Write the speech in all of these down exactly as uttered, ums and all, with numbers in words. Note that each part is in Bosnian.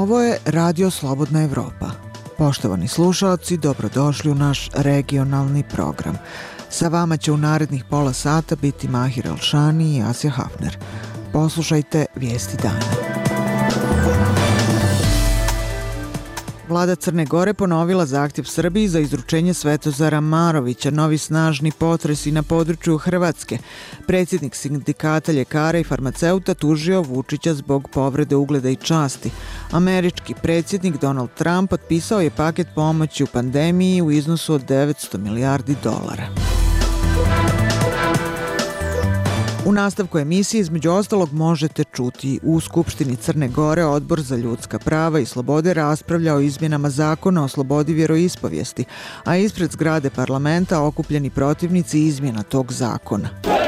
Ovo je Radio Slobodna Evropa. Poštovani slušaoci, dobrodošli u naš regionalni program. Sa vama će u narednih pola sata biti Mahir Elšani i Asja Hafner. Poslušajte vijesti dana. Vlada Crne Gore ponovila zahtjev Srbiji za izručenje Svetozara Marovića, novi snažni potresi na području Hrvatske. Predsjednik sindikata ljekara i farmaceuta tužio Vučića zbog povrede ugleda i časti. Američki predsjednik Donald Trump potpisao je paket pomoći u pandemiji u iznosu od devetsto milijardi dolara. U nastavku emisije između ostalog možete čuti: u Skupštini Crne Gore Odbor za ljudska prava i slobode raspravlja o izmjenama zakona o slobodi vjeroispovijesti, a ispred zgrade parlamenta okupljeni protivnici izmjena tog zakona.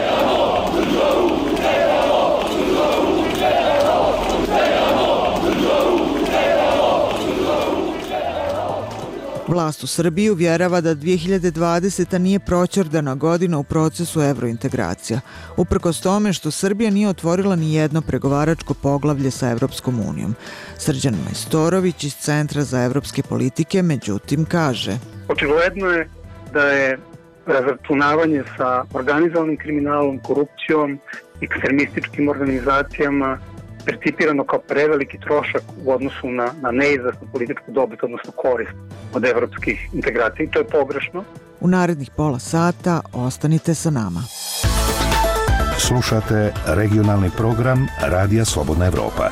Vlast u Srbiji uvjerava da dvije hiljade dvadeseta nije proćerdana godina u procesu evrointegracija, uprkos tome što Srbija nije otvorila ni jedno pregovaračko poglavlje sa Evropskom unijom. Srđan Majstorović iz Centra za evropske politike međutim kaže: Očigledno je da je razračunavanje sa organizovanim kriminalom, korupcijom, ekstremističkim organizacijama percipirano kao preveliki trošak u odnosu na, na neizvesnu političku dobit, odnosno korist od evropskih integracija. I to je pogrešno. U narednih pola sata ostanite sa nama. Slušate regionalni program Radija Slobodna Evropa.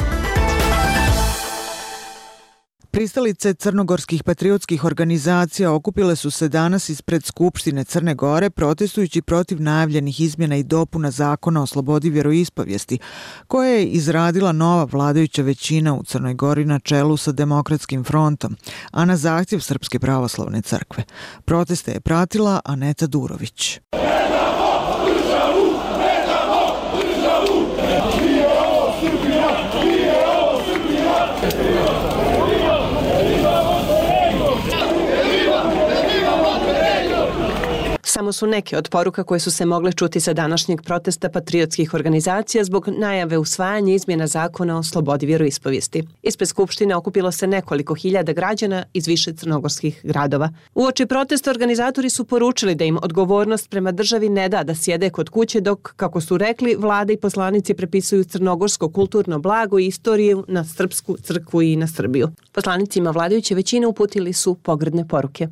Pristalice crnogorskih patriotskih organizacija okupile su se danas ispred Skupštine Crne Gore protestujući protiv najavljenih izmjena i dopuna zakona o slobodi vjeroispovijesti, koje je izradila nova vladajuća većina u Crnoj Gori na čelu sa Demokratskim frontom, a na zahtjev Srpske pravoslavne crkve. Proteste je pratila Aneta Durović. Samo su neke od poruka koje su se mogle čuti sa današnjeg protesta patriotskih organizacija zbog najave usvajanja izmjena zakona o slobodi vjeroispovijesti. Ispred Skupštine okupilo se nekoliko hiljada građana iz više crnogorskih gradova. Uoči protesta organizatori su poručili da im odgovornost prema državi ne da da sjede kod kuće dok, kako su rekli, vlada i poslanici prepisuju crnogorsko kulturno blago i istoriju na Srpsku crkvu i na Srbiju. Poslanicima vladajuće većine uputili su pogrdne poruke.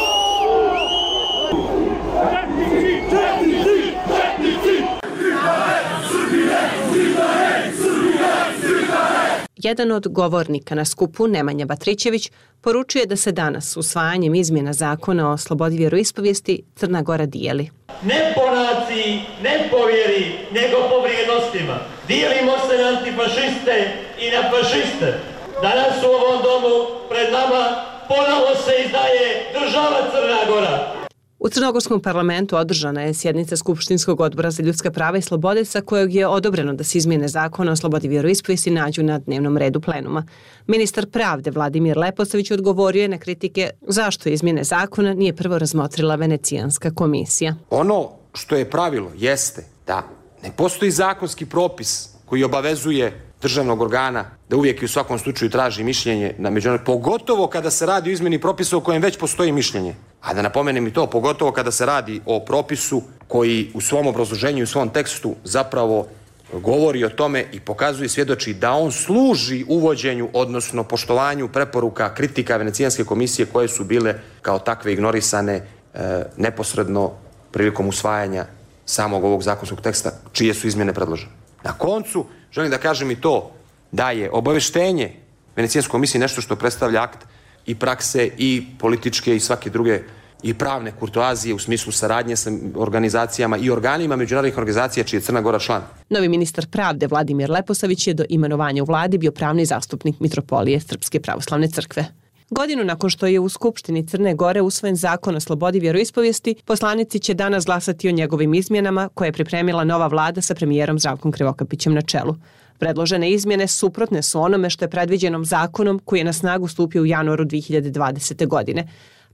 Jedan od govornika na skupu, Nemanja Batrićević, poručuje da se danas usvajanjem izmjena zakona o slobodi vjeroispovijesti Crna Gora dijeli. Ne po naciji, ne po vjeri, nego po vrijednostima. Dijelimo se na antifašiste i na fašiste. Danas u ovom domu pred nama ponovo se izdaje država Crna Gora. U Crnogorskom parlamentu održana je sjednica Skupštinskog odbora za ljudska prava i slobode sa kojeg je odobreno da se izmjene zakona o slobodi vjeroispovijesti nađu na dnevnom redu plenuma. Ministar pravde Vladimir Leposavić odgovorio je na kritike zašto izmjene zakona nije prvo razmotrila Venecijanska komisija. Ono što je pravilo jeste da ne postoji zakonski propis koji obavezuje državnog organa da uvijek i u svakom slučaju traži mišljenje na međunarodnom, pogotovo kada se radi o izmjeni propisa o kojem već postoji mišljenje. A da napomenem i to, pogotovo kada se radi o propisu koji u svom obrazloženju i u svom tekstu zapravo govori o tome i pokazuje i svjedoči da on služi uvođenju, odnosno poštovanju preporuka kritika Venecijanske komisije koje su bile kao takve ignorisane e, neposredno prilikom usvajanja samog ovog zakonskog teksta, čije su izmjene predložene. Na koncu, želim da kažem i to da je obaveštenje Venecijanske komisije nešto što predstavlja akt i prakse i političke i svake druge i pravne kurtoazije u smislu saradnje sa organizacijama i organima međunarodnih organizacija čiji je Crna Gora član. Novi ministar pravde Vladimir Leposavić je do imenovanja u vladi bio pravni zastupnik Mitropolije Srpske pravoslavne crkve. Godinu nakon što je u Skupštini Crne Gore usvojen zakon o slobodi vjeroispovijesti, poslanici će danas glasati o njegovim izmjenama koje je pripremila nova vlada sa premijerom Zdravkom Krivokapićem na čelu. Predložene izmjene suprotne su onome što je predviđenom zakonom koji je na snagu stupio u januaru dvije hiljade dvadesete. godine.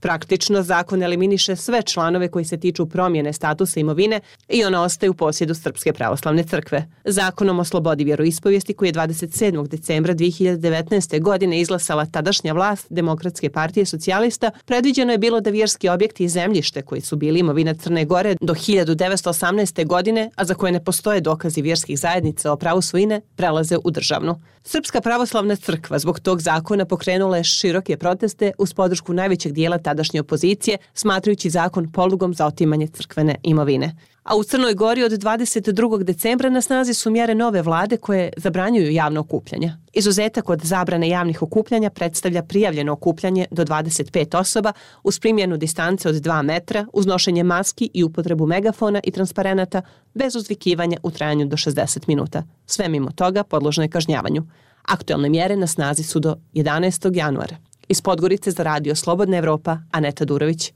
Praktično, zakon eliminiše sve članove koji se tiču promjene statusa imovine i ona ostaje u posjedu Srpske pravoslavne crkve. Zakonom o slobodi vjeroispovijesti koji je dvadeset sedmog decembra dve hiljade devetnaeste. godine izglasala tadašnja vlast Demokratske partije socijalista, predviđeno je bilo da vjerski objekti i zemljište koji su bili imovina Crne Gore do hiljadu devetsto osamnaeste. godine, a za koje ne postoje dokazi vjerskih zajednica o pravu svojine, prelaze u državnu. Srpska pravoslavna crkva zbog tog zakona pokrenula je široke proteste uz podršku najvećeg dijela tadašnje opozicije, smatrajući zakon polugom za otimanje crkvene imovine. A u Crnoj Gori od dvadeset drugog decembra na snazi su mjere nove vlade koje zabranjuju javno okupljanje. Izuzetak od zabrane javnih okupljanja predstavlja prijavljeno okupljanje do dvadeset pet osoba uz primjenu distance od dva metra, uz nošenje maski i upotrebu megafona i transparenata bez uzvikivanja u trajanju do šezdeset minuta. Sve mimo toga podložno je kažnjavanju. Aktuelne mjere na snazi su do jedanaestog januara. Iz Podgorice za radio Slobodna Evropa, Aneta Durović.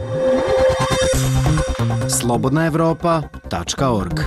slobodna evropa tačka org.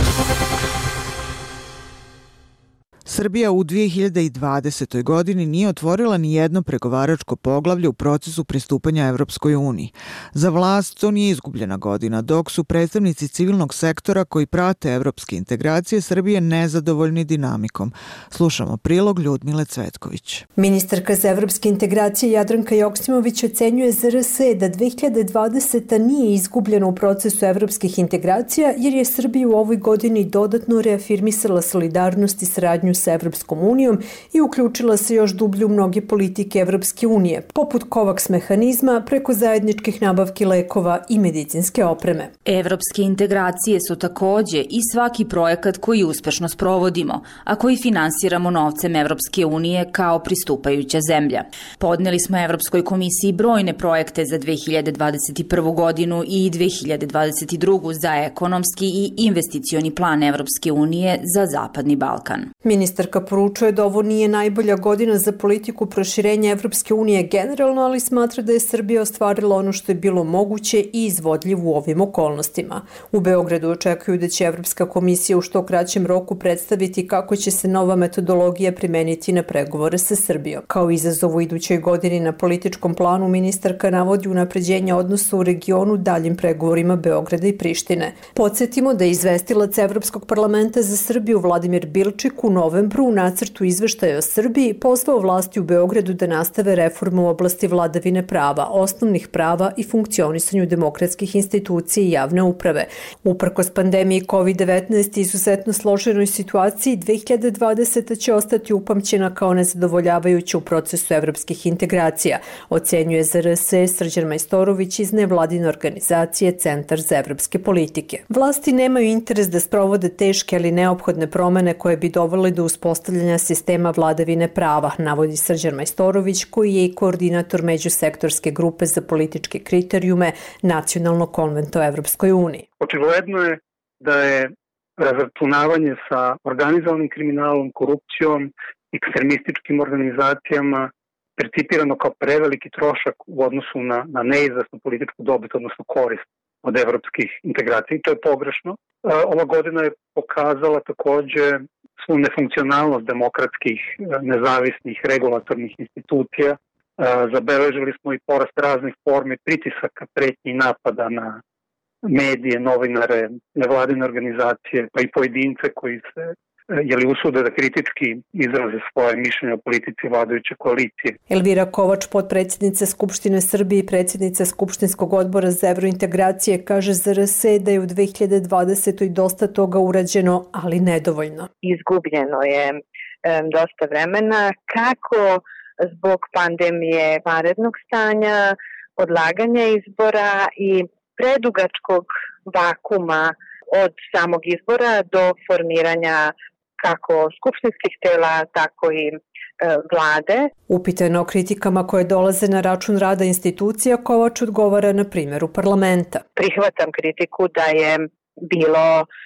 Srbija u dve hiljade dvadesetoj. godini nije otvorila ni jedno pregovaračko poglavlje u procesu pristupanja Evropskoj uniji. Za vlast to nije izgubljena godina, dok su predstavnici civilnog sektora koji prate evropske integracije Srbije nezadovoljni dinamikom. Slušamo prilog Ljudmile Cvetković. Ministarka za evropske integracije Jadranka Joksimović ocenjuje Z R S da dve hiljade dvadeseta. nije izgubljena u procesu evropskih integracija jer je Srbija u ovoj godini dodatno reafirmisala solidarnost i saradnju sa Evropskom unijom i uključila se još dublje u mnoge politike Evropske unije, poput COVAX mehanizma preko zajedničkih nabavki lekova i medicinske opreme. Evropske integracije su također i svaki projekat koji uspešno sprovodimo, a koji finansiramo novcem Evropske unije kao pristupajuća zemlja. Podneli smo Evropskoj komisiji brojne projekte za dve hiljade dvadeset prvu. godinu i dve hiljade dvadeset drugu. za ekonomski i investicioni plan Evropske unije za Zapadni Balkan. Ministarka poručuje da ovo nije najbolja godina za politiku proširenja Evropske unije generalno, ali smatra da je Srbija ostvarila ono što je bilo moguće i izvodljivo u ovim okolnostima. U Beogradu očekuju da će Evropska komisija u što kraćem roku predstaviti kako će se nova metodologija primeniti na pregovore sa Srbijom. Kao izazov u idućoj godini na političkom planu ministarka navodi unapređenje odnosa u regionu daljim pregovorima Beograda i Prištine. Podsjetimo da je izvestilac Evropskog parlamenta za Srbiju Vladimir Bilčik u novembru u nacrtu izveštaja o Srbiji pozvao vlasti u Beogradu da nastave reformu u oblasti vladavine prava, osnovnih prava i funkcionisanju demokratskih institucija i javne uprave. Uprkos pandemiji kovid devetnaest i izuzetno složenoj situaciji, dve hiljade dvadeseta. će ostati upamćena kao nezadovoljavajuća u procesu evropskih integracija, ocenjuje Z R S Srđan Majstorović iz nevladine organizacije Centar za evropske politike. Vlasti nemaju interes da sprovode teške ali neophodne promene koje bi dovele do uspostavljanja sistema vladavine prava, navodi Srđan Majstorović, koji je i koordinator međusektorske grupe za političke kriterijume Nacionalnog konventa o Evropskoj uniji. Očigledno je da je razračunavanje sa organizovanim kriminalom, korupcijom, ekstremističkim organizacijama percipirano kao preveliki trošak u odnosu na, na neizvesnu političku dobit, odnosno korist od evropskih integracija. I to je pogrešno. Ova godina je pokazala takođe svu nefunkcionalnost demokratskih, nezavisnih, regulatornih institucija. Zabeležili smo i porast raznih formi pritisaka, pretnji i napada na medije, novinare, nevladine organizacije, pa i pojedince koji se jeli usude da kritički izraze svoje mišljenje o politici vladajuće koalicije. Elvira Kovač, potpredsjednica Skupštine Srbije i predsjednica Skupštinskog odbora za evrointegracije, kaže Z R S da je u dve hiljade dvadesetoj. dosta toga urađeno, ali nedovoljno. Izgubljeno je e, dosta vremena, kako zbog pandemije vanrednog stanja, odlaganja izbora i predugačkog vakuma od samog izbora do formiranja kako skupštinskih tela, tako i e, vlade. Upitano o kritikama koje dolaze na račun rada institucija, Kovač odgovara na primjeru parlamenta. Prihvatam kritiku da je bilo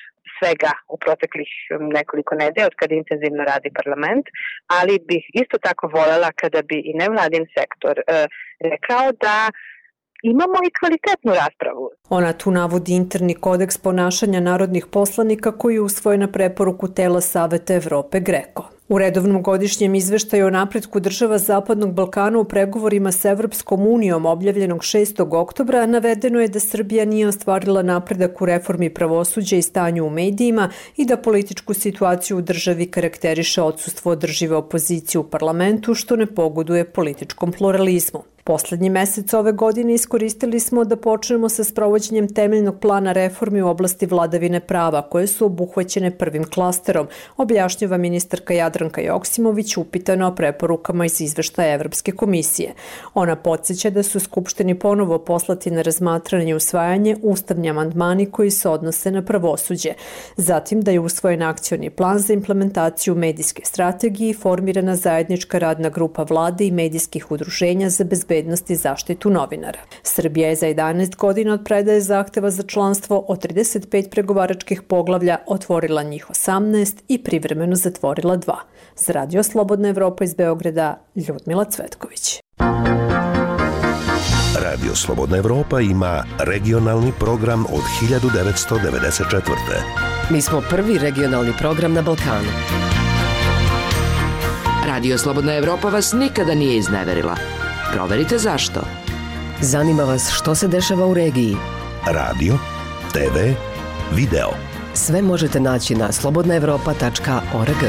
svega u proteklih nekoliko nedelja od kada intenzivno radi parlament, ali bih isto tako voljela kada bi i nevladin sektor e, rekao da imamo i kvalitetnu raspravu. Ona tu navodi interni kodeks ponašanja narodnih poslanika koji je usvojen na preporuku tela Saveta Evrope GRECO. U redovnom godišnjem izveštaju o napretku država Zapadnog Balkana u pregovorima s Evropskom unijom objavljenog šestog oktobra navedeno je da Srbija nije ostvarila napredak u reformi pravosuđa i stanju u medijima i da političku situaciju u državi karakteriše odsustvo održive opozicije u parlamentu, što ne pogoduje političkom pluralizmu. Poslednji mesec ove godine iskoristili smo da počnemo sa sprovođenjem temeljnog plana reformi u oblasti vladavine prava, koje su obuhvaćene prvim klasterom, objašnjava ministarka Jadranka Joksimović upitana o preporukama iz izveštaja Evropske komisije. Ona podsjeća da su Skupštini ponovo poslati na razmatranje i usvajanje ustavni amandmani koji se odnose na pravosuđe. Zatim da je usvojen akcioni plan za implementaciju medijske strategije i formirana zajednička radna grupa vlade i medijskih udruženja za bezbednost i zaštitu novinara. Srbija je za jedanaest godina od predaje zahteva za članstvo od trideset pet pregovaračkih poglavlja otvorila njih osamnaest i privremeno zatvorila dva. Za Radio Slobodna Evropa iz Beograda, Ljudmila Cvetković. Radio Slobodna Evropa ima regionalni program od hiljadu devetsto devedeset četvrte. Mi smo prvi regionalni program na Balkanu. Radio Slobodna Evropa vas nikada nije izneverila. Proverite zašto. Zanima vas što se dešava u regiji. Radio, te ve, video. Sve možete naći na slobodna evropa tačka org.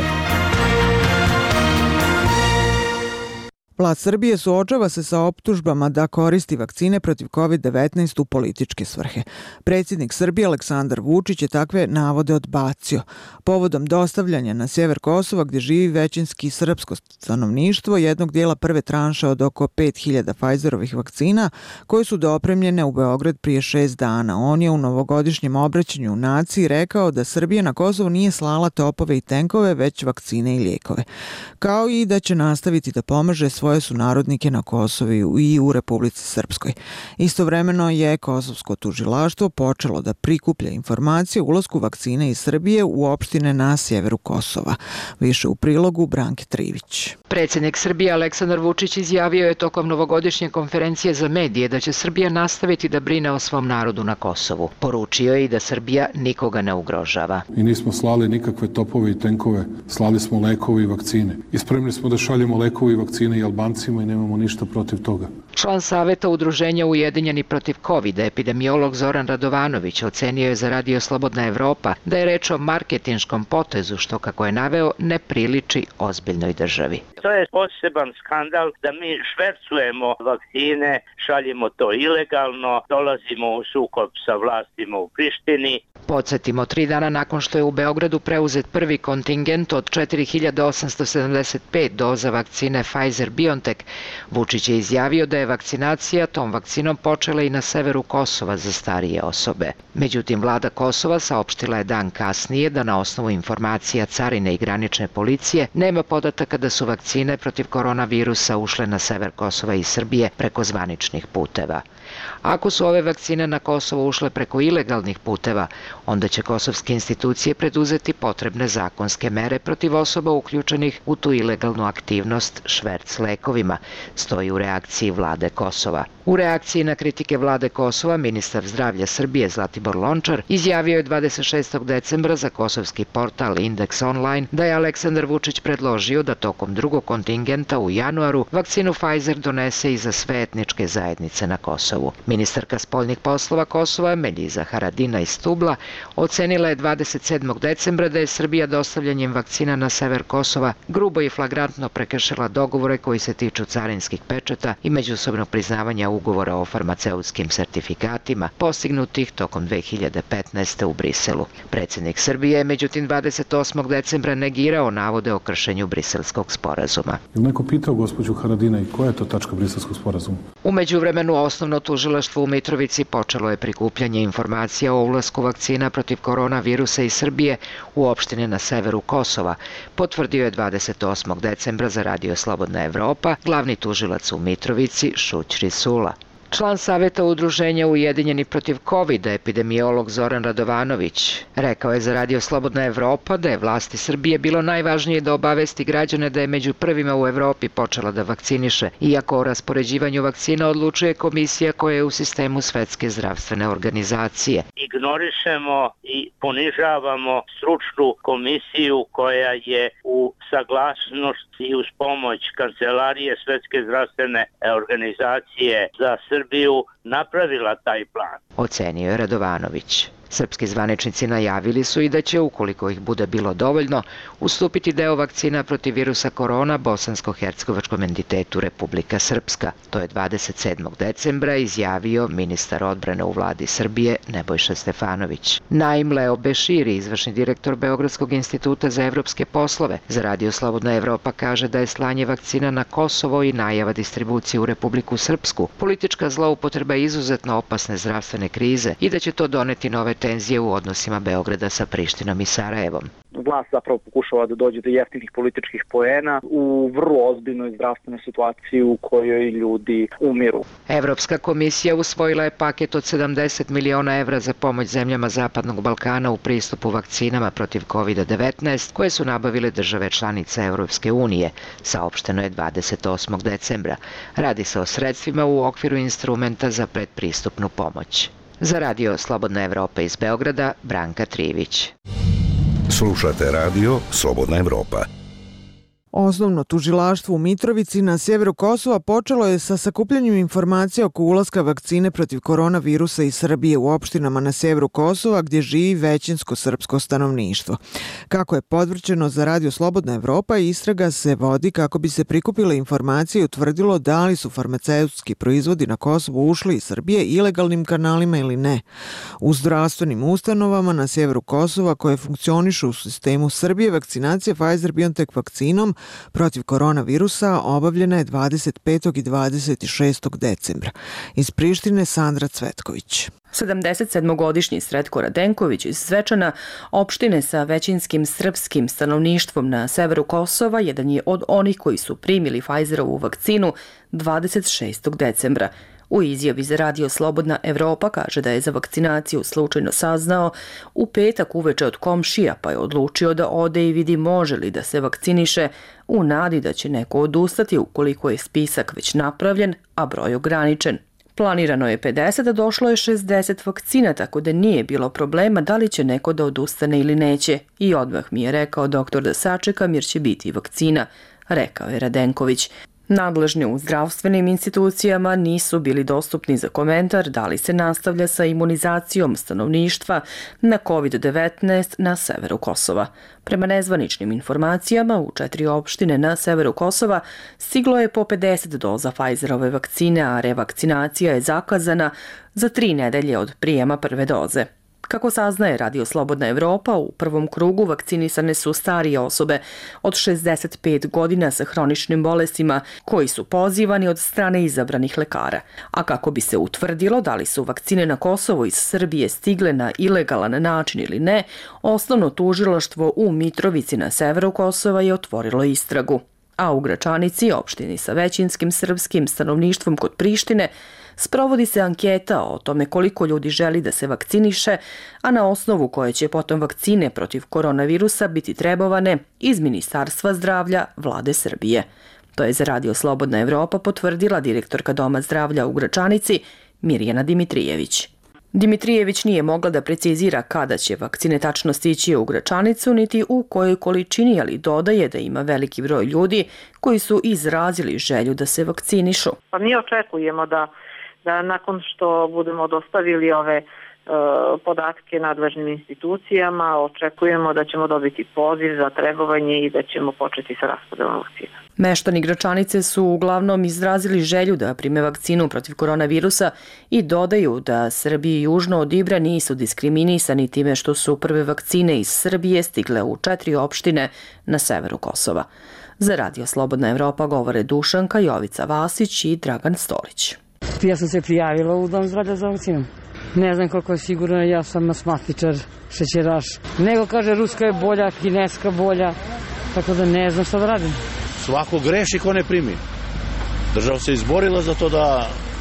Vlast Srbije suočava se sa optužbama da koristi vakcine protiv kovid devetnaest u političke svrhe. Predsjednik Srbije Aleksandar Vučić je takve navode odbacio. Povodom dostavljanja na sjever Kosova, gdje živi većinski srpsko stanovništvo, jednog dijela prve tranše od oko pet hiljada Pfizerovih vakcina, koje su dopremljene u Beograd prije šest dana. On je u novogodišnjem obraćanju u naciji rekao da Srbija na Kosovo nije slala topove i tenkove, već vakcine i lijekove. Kao i da će nastaviti da pomaže svoje sunarodnike na Kosovu i u Republici Srpskoj. Istovremeno je kosovsko tužilaštvo počelo da prikuplja informacije o ulasku vakcine iz Srbije u opštine na sjeveru Kosova. Više u prilogu Branke Trivić. Predsjednik Srbije Aleksandar Vučić izjavio je tokom novogodišnje konferencije za medije da će Srbija nastaviti da brine o svom narodu na Kosovu. Poručio je i da Srbija nikoga ne ugrožava. I nismo slali nikakve topove i tenkove, slali smo lekove i vakcine. I spremni smo da šaljemo lekove i vakcine i Albancima i nemamo ništa protiv toga. Član Saveta Udruženja Ujedinjeni protiv kovida, epidemiolog Zoran Radovanović, ocenio je za Radio Slobodna Evropa da je reč o marketinškom potezu, što, kako je naveo, ne priliči ozbiljnoj državi. To je poseban skandal da mi švercujemo vakcine, šaljemo to ilegalno, dolazimo u sukob sa vlastima u Prištini. Podsjetimo, tri dana nakon što je u Beogradu preuzet prvi kontingent od četiri hiljade osamsto sedamdeset pet doza vakcine Pfizer-BioNTech, Vučić je izjavio da je vakcinacija tom vakcinom počela i na severu Kosova za starije osobe. Međutim, vlada Kosova saopštila je dan kasnije da na osnovu informacija carine i granične policije nema podataka da su vakcine protiv koronavirusa ušle na sever Kosova i Srbije preko zvaničnih puteva. Ako su ove vakcine na Kosovo ušle preko ilegalnih puteva, onda će kosovske institucije preduzeti potrebne zakonske mere protiv osoba uključenih u tu ilegalnu aktivnost šverc lekovima, stoji u reakciji vlade Kosova. U reakciji na kritike vlade Kosova, ministar zdravlja Srbije Zlatibor Lončar izjavio je dvadeset šestog decembra za kosovski portal Indeks Online da je Aleksandar Vučić predložio da tokom drugog kontingenta u januaru vakcinu Pfizer donese i za sve etničke zajednice na Kosovu. Ministarka spoljnih poslova Kosova Meljiza Haradina iz Stubla ocenila je dvadeset sedmog decembra da je Srbija dostavljanjem vakcina na sever Kosova grubo i flagrantno prekršila dogovore koji se tiču carinskih pečata i međusobnog priznavanja ugovora o farmaceutskim sertifikatima postignutih tokom dve hiljade petnaeste. u Briselu. Predsjednik Srbije je međutim dvadeset osmog decembra negirao navode o kršenju briselskog sporazuma. Je li neko pitao gospođu Haradina i koja je to tačka briselskog sporazuma? U međuvremenu osnovno tužilaštvo u Mitrovici počelo je prikupljanje informacija o ulasku vakcina protiv koronavirusa iz Srbije u opštine na severu Kosova, potvrdio je dvadeset osmog decembra za Radio Slobodna Evropa glavni tužilac u Mitrovici Šuć Risula. Član Saveta udruženja Ujedinjeni protiv kovida, epidemiolog Zoran Radovanović, rekao je za Radio Slobodna Evropa da je vlasti Srbije bilo najvažnije da obavesti građane da je među prvima u Evropi počela da vakciniše, iako o raspoređivanju vakcina odlučuje komisija koja je u sistemu Svetske zdravstvene organizacije. Ignorišemo i ponižavamo stručnu komisiju koja je u saglasnosti i uz pomoć Kancelarije Svetske zdravstvene organizacije za Srbiju napravila taj plan. Ocenio je Radovanović. Srpski zvaničnici najavili su i da će, ukoliko ih bude bilo dovoljno, ustupiti deo vakcina protiv virusa korona bosansko-hercegovačkom entitetu Republika Srpska. To je dvadeset sedmog decembra izjavio ministar odbrane u vladi Srbije Nebojša Stefanović. Naim Leo Beširi, izvršni direktor Beogradskog instituta za evropske poslove, za Radio Slobodna Evropa kaže da je slanje vakcina na Kosovo i najava distribucije u Republiku Srpsku politička zloupotreba izuzetno opasne zdravstvene krize i da će to doneti nove tenzije u odnosima Beograda sa Prištinom i Sarajevom. Vlast zapravo pokušava da dođe do jeftinih političkih poena u vrlo ozbiljnoj zdravstvenoj situaciji u kojoj ljudi umiru. Evropska komisija usvojila je paket od sedamdeset miliona evra za pomoć zemljama Zapadnog Balkana u pristupu vakcinama protiv kovida devetnaest koje su nabavile države članice Evropske unije, saopšteno je dvadeset osmog decembra. Radi se o sredstvima u okviru instrumenta za predpristupnu pomoć. Za Radio Slobodna Evropa iz Beograda, Branka Trivić. Slušate Radio Slobodna Evropa. Osnovno tužilaštvo u Mitrovici na sjeveru Kosova počelo je sa sakupljanjem informacija oko ulaska vakcine protiv koronavirusa iz Srbije u opštinama na sjeveru Kosova gdje živi većinsko srpsko stanovništvo. Kako je podvrćeno za Radio Slobodna Evropa, istraga se vodi kako bi se prikupile informacije i utvrdilo da li su farmaceutski proizvodi na Kosovu ušli iz Srbije ilegalnim kanalima ili ne. U zdravstvenim ustanovama na sjeveru Kosova koje funkcionišu u sistemu Srbije, vakcinacija Pfizer-BioNTech vakcinom protiv koronavirusa obavljena je dvadeset petog i dvadeset šestog decembra. Iz Prištine Sandra Cvetković. sedamdesetsedmogodišnji Sretko Radenković iz Zvečana, opštine sa većinskim srpskim stanovništvom na severu Kosova, jedan je od onih koji su primili Pfizerovu vakcinu dvadeset šestog decembra. U izjavi za Radio Slobodna Evropa kaže da je za vakcinaciju slučajno saznao u petak uveče od komšija, pa je odlučio da ode i vidi može li da se vakciniše u nadi da će neko odustati ukoliko je spisak već napravljen, a broj ograničen. Planirano je pedeset, a došlo je šezdeset vakcina, tako da nije bilo problema da li će neko da odustane ili neće. I odmah mi je rekao doktor da sačekam jer će biti vakcina, rekao je Radenković. Nadležni u zdravstvenim institucijama nisu bili dostupni za komentar da li se nastavlja sa imunizacijom stanovništva na kovid devetnaest na severu Kosova. Prema nezvaničnim informacijama, u četiri opštine na severu Kosova stiglo je po pedeset doza Pfizerove vakcine, a revakcinacija je zakazana za tri nedelje od prijema prve doze. Kako saznaje Radio Slobodna Evropa, u prvom krugu vakcinisane su starije osobe od šezdeset pet godina sa hroničnim bolestima koji su pozivani od strane izabranih lekara. A kako bi se utvrdilo da li su vakcine na Kosovo iz Srbije stigle na ilegalan način ili ne, osnovno tužilaštvo u Mitrovici na severu Kosova je otvorilo istragu. A u Gračanici, opštini sa većinskim srpskim stanovništvom kod Prištine, sprovodi se anketa o tome koliko ljudi želi da se vakciniše, a na osnovu koje će potom vakcine protiv koronavirusa biti trebovane iz Ministarstva zdravlja Vlade Srbije. To je za Radio Slobodna Evropa potvrdila direktorka Doma zdravlja u Gračanici Mirjana Dimitrijević. Dimitrijević nije mogla da precizira kada će vakcine tačno stići u Gračanicu, niti u kojoj količini, ali dodaje da ima veliki broj ljudi koji su izrazili želju da se vakcinišu. Pa mi očekujemo da, da nakon što budemo dostavili ove e, podatke nadležnim institucijama, očekujemo da ćemo dobiti poziv za trebovanje i da ćemo početi sa raspodelom vakcina. Meštani Gračanice su uglavnom izrazili želju da prime vakcinu protiv koronavirusa i dodaju da Srbiji južno od Ibra nisu diskriminisani time što su prve vakcine iz Srbije stigle u četiri opštine na severu Kosova. Za Radio Slobodna Evropa govore Dušanka, Jovica Vasić i Dragan Stolić. Ja sam se prijavila u Dom zdravlja za vakcinu. Ne znam koliko je sigurno, ja sam astmatičar, šećeraš. Nego kaže ruska je bolja, kineska bolja, tako da ne znam šta da radim. Svako greši ko ne primi. Država se izborila za to da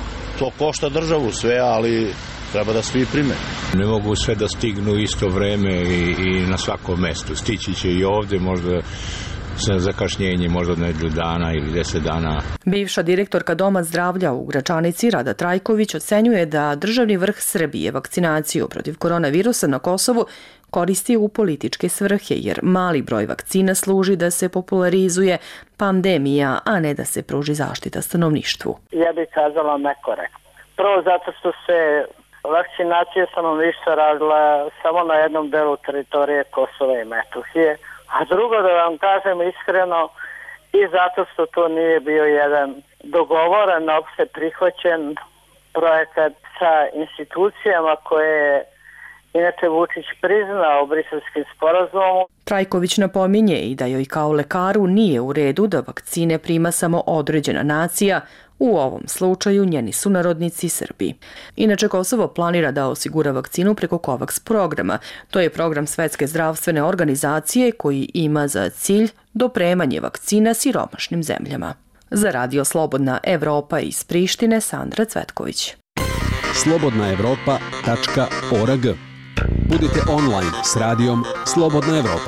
To košta državu sve, ali treba da svi prime. Ne mogu sve da stignu isto vreme i, i na svakom mestu. Stići će i ovde, možda sa zakašnjenjem, možda nedelju dana ili deset dana. Bivša direktorka Doma zdravlja u Gračanici, Rada Trajković, ocenjuje da državni vrh Srbije vakcinaciju protiv koronavirusa na Kosovu koristi u političke svrhe, jer mali broj vakcina služi da se popularizuje pandemija, a ne da se pruži zaštita stanovništvu. Ja bih kazala nekorektno. Prvo zato što se vakcinacija stanovništva radila samo na jednom delu teritorije Kosova i Metohije, a drugo da vam kažem iskreno i zato što to nije bio jedan dogovoren, opšte prihvaćen projekat sa institucijama koje je inače Vučić priznao Briselskim sporazumom. Trajković napominje i da joj kao lekaru nije u redu da vakcine prima samo određena nacija, u ovom slučaju njeni sunarodnici Srbi. Inače, Kosovo planira da osigura vakcinu preko COVAX programa. To je program Svetske zdravstvene organizacije koji ima za cilj dopremanje vakcina siromašnim zemljama. Za Radio Slobodna Evropa iz Prištine, Sandra Cvetković. slobodna evropa tačka org. Budite online s radijom Slobodna Evropa.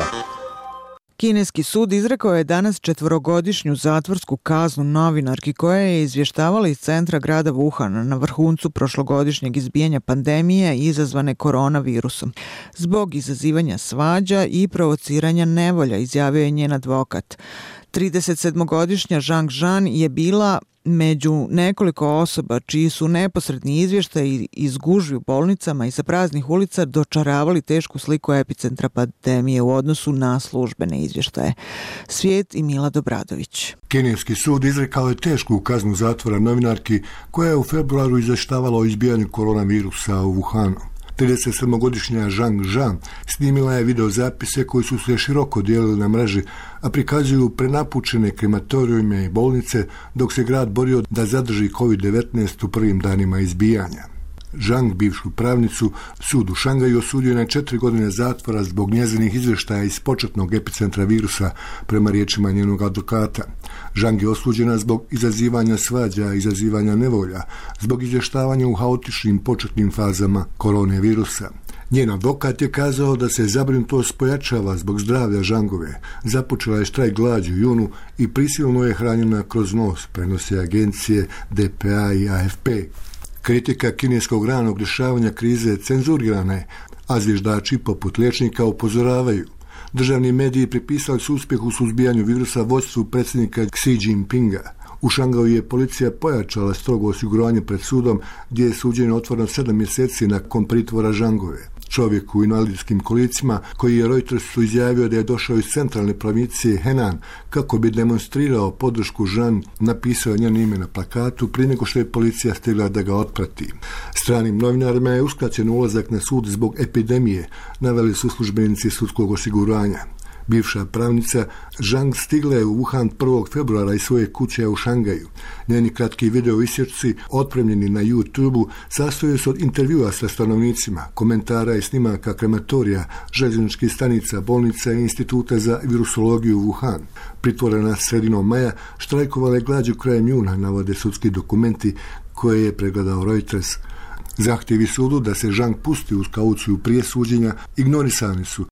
Kineski sud izrekao je danas četvorogodišnju zatvorsku kaznu novinarki koja je izvještavala iz centra grada Wuhana na vrhuncu prošlogodišnjeg izbijanja pandemije izazvane koronavirusom. Zbog izazivanja svađa i provociranja nevolja, izjavio je njen advokat. tridesetsedmogodišnja Zhang Zhan je bila među nekoliko osoba čiji su neposredni izvještaji iz gužvi u bolnicama i sa praznih ulica dočaravali tešku sliku epicentra pandemije u odnosu na službene izvještaje. Svijet i Mila Dobradović. Kineski sud izrekao je tešku kaznu zatvora novinarki koja je u februaru izvještavala o izbijanju koronavirusa u Wuhanu. tridesetsedmogodišnja Zhang Zhan snimila je videozapise koji su se široko dijelili na mreži, a prikazuju prenapučene krematorijume i bolnice dok se grad borio da zadrži kovid devetnaest u prvim danima izbijanja. Zhang, bivšu pravnicu, sud u Šangaju osudio na četiri godine zatvora zbog njezinih izvještaja iz početnog epicentra virusa, prema riječima njenog advokata. Zhang je osuđena zbog izazivanja svađa, izazivanja nevolja, zbog izvještavanja u haotičnim početnim fazama koronavirusa. Njen advokat je kazao da se zabrinutost pojačava zbog zdravlja Zhangove. Započela je štrajk glađu u junu i prisilno je hranjena kroz nos, prenose agencije D P A i A F P. Kritika kineskog ranog rješavanja krize cenzurirana je, a zviždači poput liječnika upozoravaju. Državni mediji pripisali su uspjeh u suzbijanju virusa vodstvu predsjednika Xi Jinpinga. U Šangaju je policija pojačala strogo osiguranje pred sudom, gdje je suđenje otvoreno sedam mjeseci nakon pritvora Zhangove. Čovjek u invalidskim kolicima, koji je Reutersu izjavio da je došao iz centralne provincije Henan kako bi demonstrirao podršku Zhan, napisao je njeno ime na plakatu prije nego što je policija stigla da ga otprati. Stranim novinarima je uskraćen ulazak na sud zbog epidemije, naveli su službenici sudskog osiguranja. Bivša pravnica Zhang stigla je u Wuhan prvog februara iz svoje kuće u Šangaju. Njeni kratki video isječci, otpremljeni na YouTube-u, sastoje se od intervjua sa stanovnicima, komentara i snimaka krematorija, željezničkih stanica, bolnica i instituta za virusologiju u Wuhan. Pritvorena sredinom maja, štrajkovala je glađu krajem juna, navode sudski dokumenti koje je pregledao Reuters. Zahtjevi sudu da se Zhang pusti uz kauciju prije suđenja ignorisani su.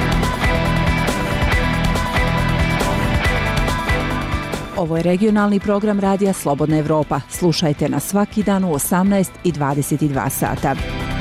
Ovo je regionalni program Radija Slobodna Evropa. Slušajte nas svaki dan u osamnaest i dvadeset dva sata.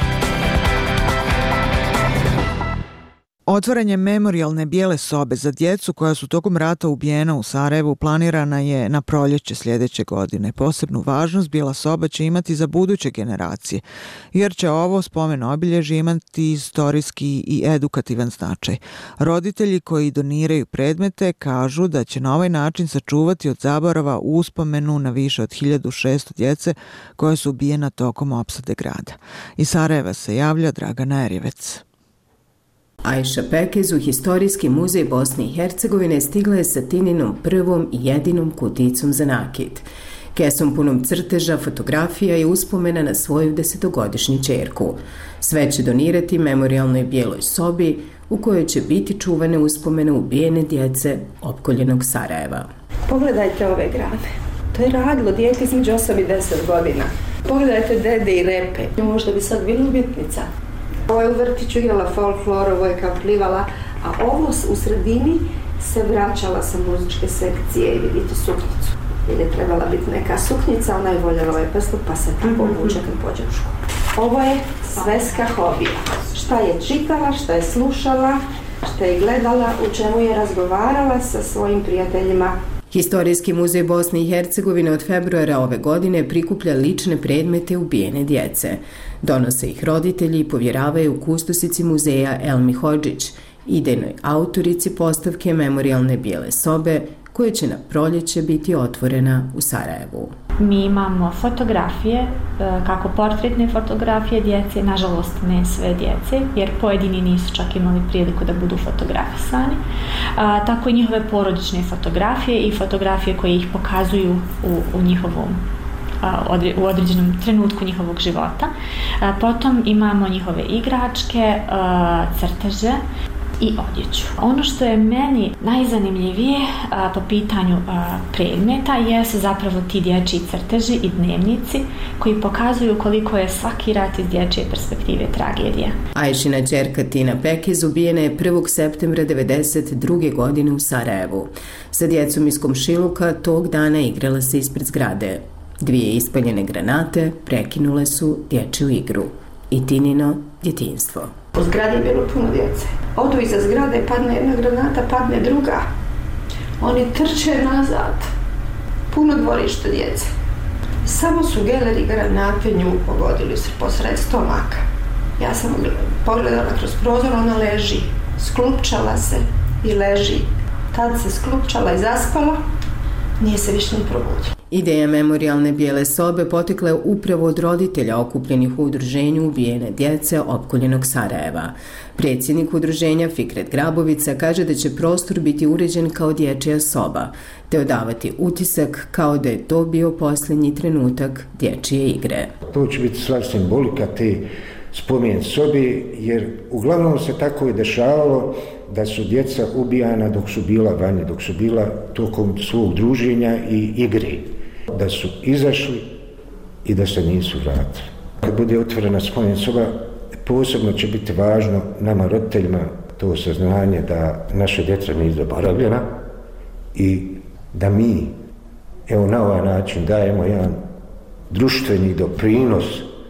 Otvaranje memorijalne bijele sobe za djecu koja su tokom rata ubijena u Sarajevu planirana je na proljeće sljedeće godine. Posebnu važnost bijela soba će imati za buduće generacije, jer će ovo spomen obilježje imati istorijski i edukativan značaj. Roditelji koji doniraju predmete kažu da će na ovaj način sačuvati od zaborava uspomenu na više od hiljadu šesto djece koje su ubijena tokom opsade grada. Iz Sarajeva se javlja Dragana Erjevec. Ajša Pekez u Historijski muzej Bosne i Hercegovine stigla je sa Tininom prvom i jedinom kuticom za nakit. Kesom punom crteža, fotografija i uspomena na svoju desetogodišnju ćerku. Sve će donirati memorijalnoj bijeloj sobi u kojoj će biti čuvane uspomene ubijene djece opkoljenog Sarajeva. Pogledajte ove grave. To je radilo dijete između osam i deset godina. Pogledajte dede i repe. Možda bi sad bila umjetnica. Ovo je u vrtiću igrala folklor, ovo je kao plivala, a ovo u sredini se vraćala sa muzičke sekcije i vidite suknicu. Jer je trebala biti neka suknica, ona je voljela ovaj prstup, pa se tako obuče kad pođe u školu. Ovo je sveska hobija. Šta je čitala, šta je slušala, šta je gledala, u čemu je razgovarala sa svojim prijateljima. Historijski muzej Bosne i Hercegovine od februara ove godine prikuplja lične predmete ubijene djece. Donose ih roditelji i povjeravaju kustosici muzeja Elmi Hodžić, idejnoj autorici postavke memorijalne bijele sobe, koja će na proljeće biti otvorena u Sarajevu. Mi imamo fotografije, kako portretne fotografije djece, nažalost ne sve djece, jer pojedini nisu čak imali priliku da budu fotografisani, a, tako i njihove porodične fotografije i fotografije koje ih pokazuju u, u njihovom u određenom trenutku njihovog života. Potom imamo njihove igračke, crteže i odjeću. Ono što je meni najzanimljivije a, po pitanju a, predmeta jesu zapravo ti dječji crteži i dnevnici koji pokazuju koliko je svaki rat iz dječje perspektive tragedija. Ajšina ćerka Tina Pekez ubijena je prvog septembra devedeset druge godine u Sarajevu. Sa djecom iz komšiluka tog dana igrala se ispred zgrade. Dvije ispaljene granate prekinule su dječju igru i Tinino djetinjstvo. U zgradi je bilo puno djece. Odu iza zgrade, padne jedna granata, padne druga. Oni trče nazad. Puno dvorište djece. Samo su geleri granate nju pogodili se posred stomaka. Ja sam pogledala kroz prozor, ona leži. Sklupčala se i leži. Tad se sklupčala i zaspala. Nije se više ni probudila. Ideja memorijalne bijele sobe potekla je upravo od roditelja okupljenih u udruženju ubijene djece opkoljenog Sarajeva. Predsjednik udruženja Fikret Grabovica kaže da će prostor biti uređen kao dječja soba, te odavati utisak kao da je to bio posljednji trenutak dječje igre. To će biti sva simbolika te spomen sobi, jer uglavnom se tako je dešavalo da su djeca ubijana dok su bila vanje, dok su bila tokom svog druženja i igre. Da su izašli i da se nisu vratili. Kad bude otvorena spomen soba, posebno će biti važno nama roditeljima to saznanje da naša djeca nisu zaboravljena i da mi, evo na ovaj način, dajemo jedan društveni doprinos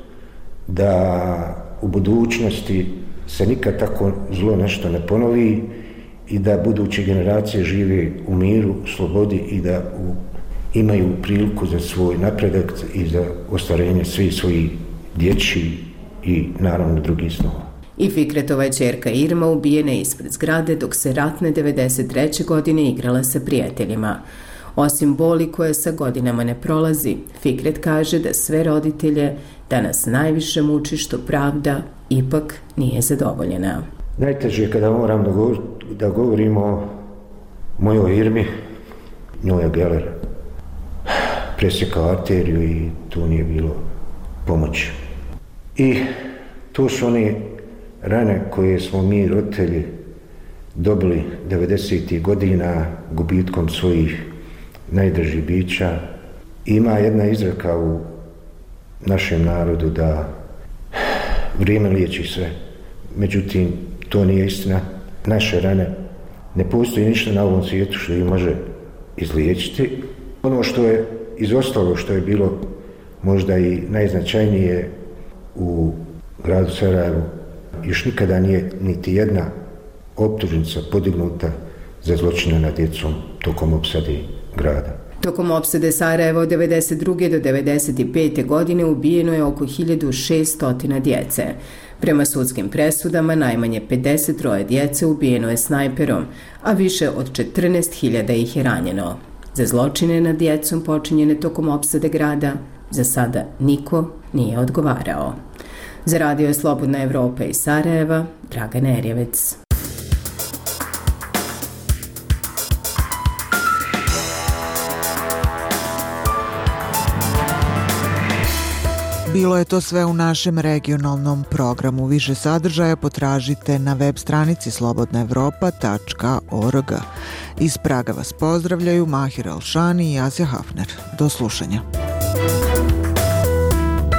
da u budućnosti se nikad tako zlo nešto ne ponovi i da buduće generacije žive u miru, slobodi i da u, imaju priliku za svoj napredak i za ostvarenje svih svojih dječjih i naravno drugih snova. I Fikretova ćerka Irma ubijena je ispred zgrade dok se ratne devedeset treće godine igrala sa prijateljima. Osim boli koja sa godinama ne prolazi, Fikret kaže da sve roditelje danas najviše muči što pravda ipak nije zadovoljena. Najteže je kada moram da, govor, da govorimo o mojoj Irmi, njoj je geler presjekao arteriju i tu nije bilo pomoći. I to su one rane koje smo mi roditelji dobili devedesetih godina gubitkom svojih najdražih bića. Ima jedna izreka u našem narodu da vrijeme liječi sve. Međutim, to nije istina. Naše rane, ne postoji ništa na ovom svijetu što ih može izliječiti. Ono što je izostalo, što je bilo možda i najznačajnije u gradu Sarajevu, još nikada nije niti jedna optužnica podignuta za zločine nad djecom tokom opsade grada. Tokom opsade Sarajeva od devedeset druge do devedeset pete godine ubijeno je oko hiljadu šesto djece. Prema sudskim presudama najmanje pedeset troje djece ubijeno je snajperom, a više od četrnaest hiljada ih je ranjeno. Za zločine nad djecom počinjene tokom opsade grada za sada niko nije odgovarao. Za Radio je Slobodna Evropa iz Sarajeva, Dragana Erjevec. Bilo je to sve u našem regionalnom programu. Više sadržaja potražite na web stranici slobodna evropa tačka org. Iz Praga vas pozdravljaju Mahir Alšani i Asja Hafner. Do slušanja.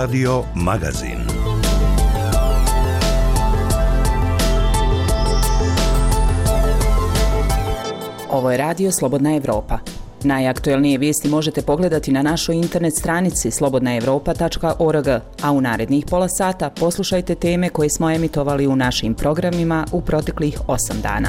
Radio Magazin. Ovo je Radio Slobodna Evropa. Najaktuelnije vijesti možete pogledati na našoj internet stranici slobodna evropa tačka org, a u narednih pola sata poslušajte teme koje smo emitovali u našim programima u proteklih osam dana.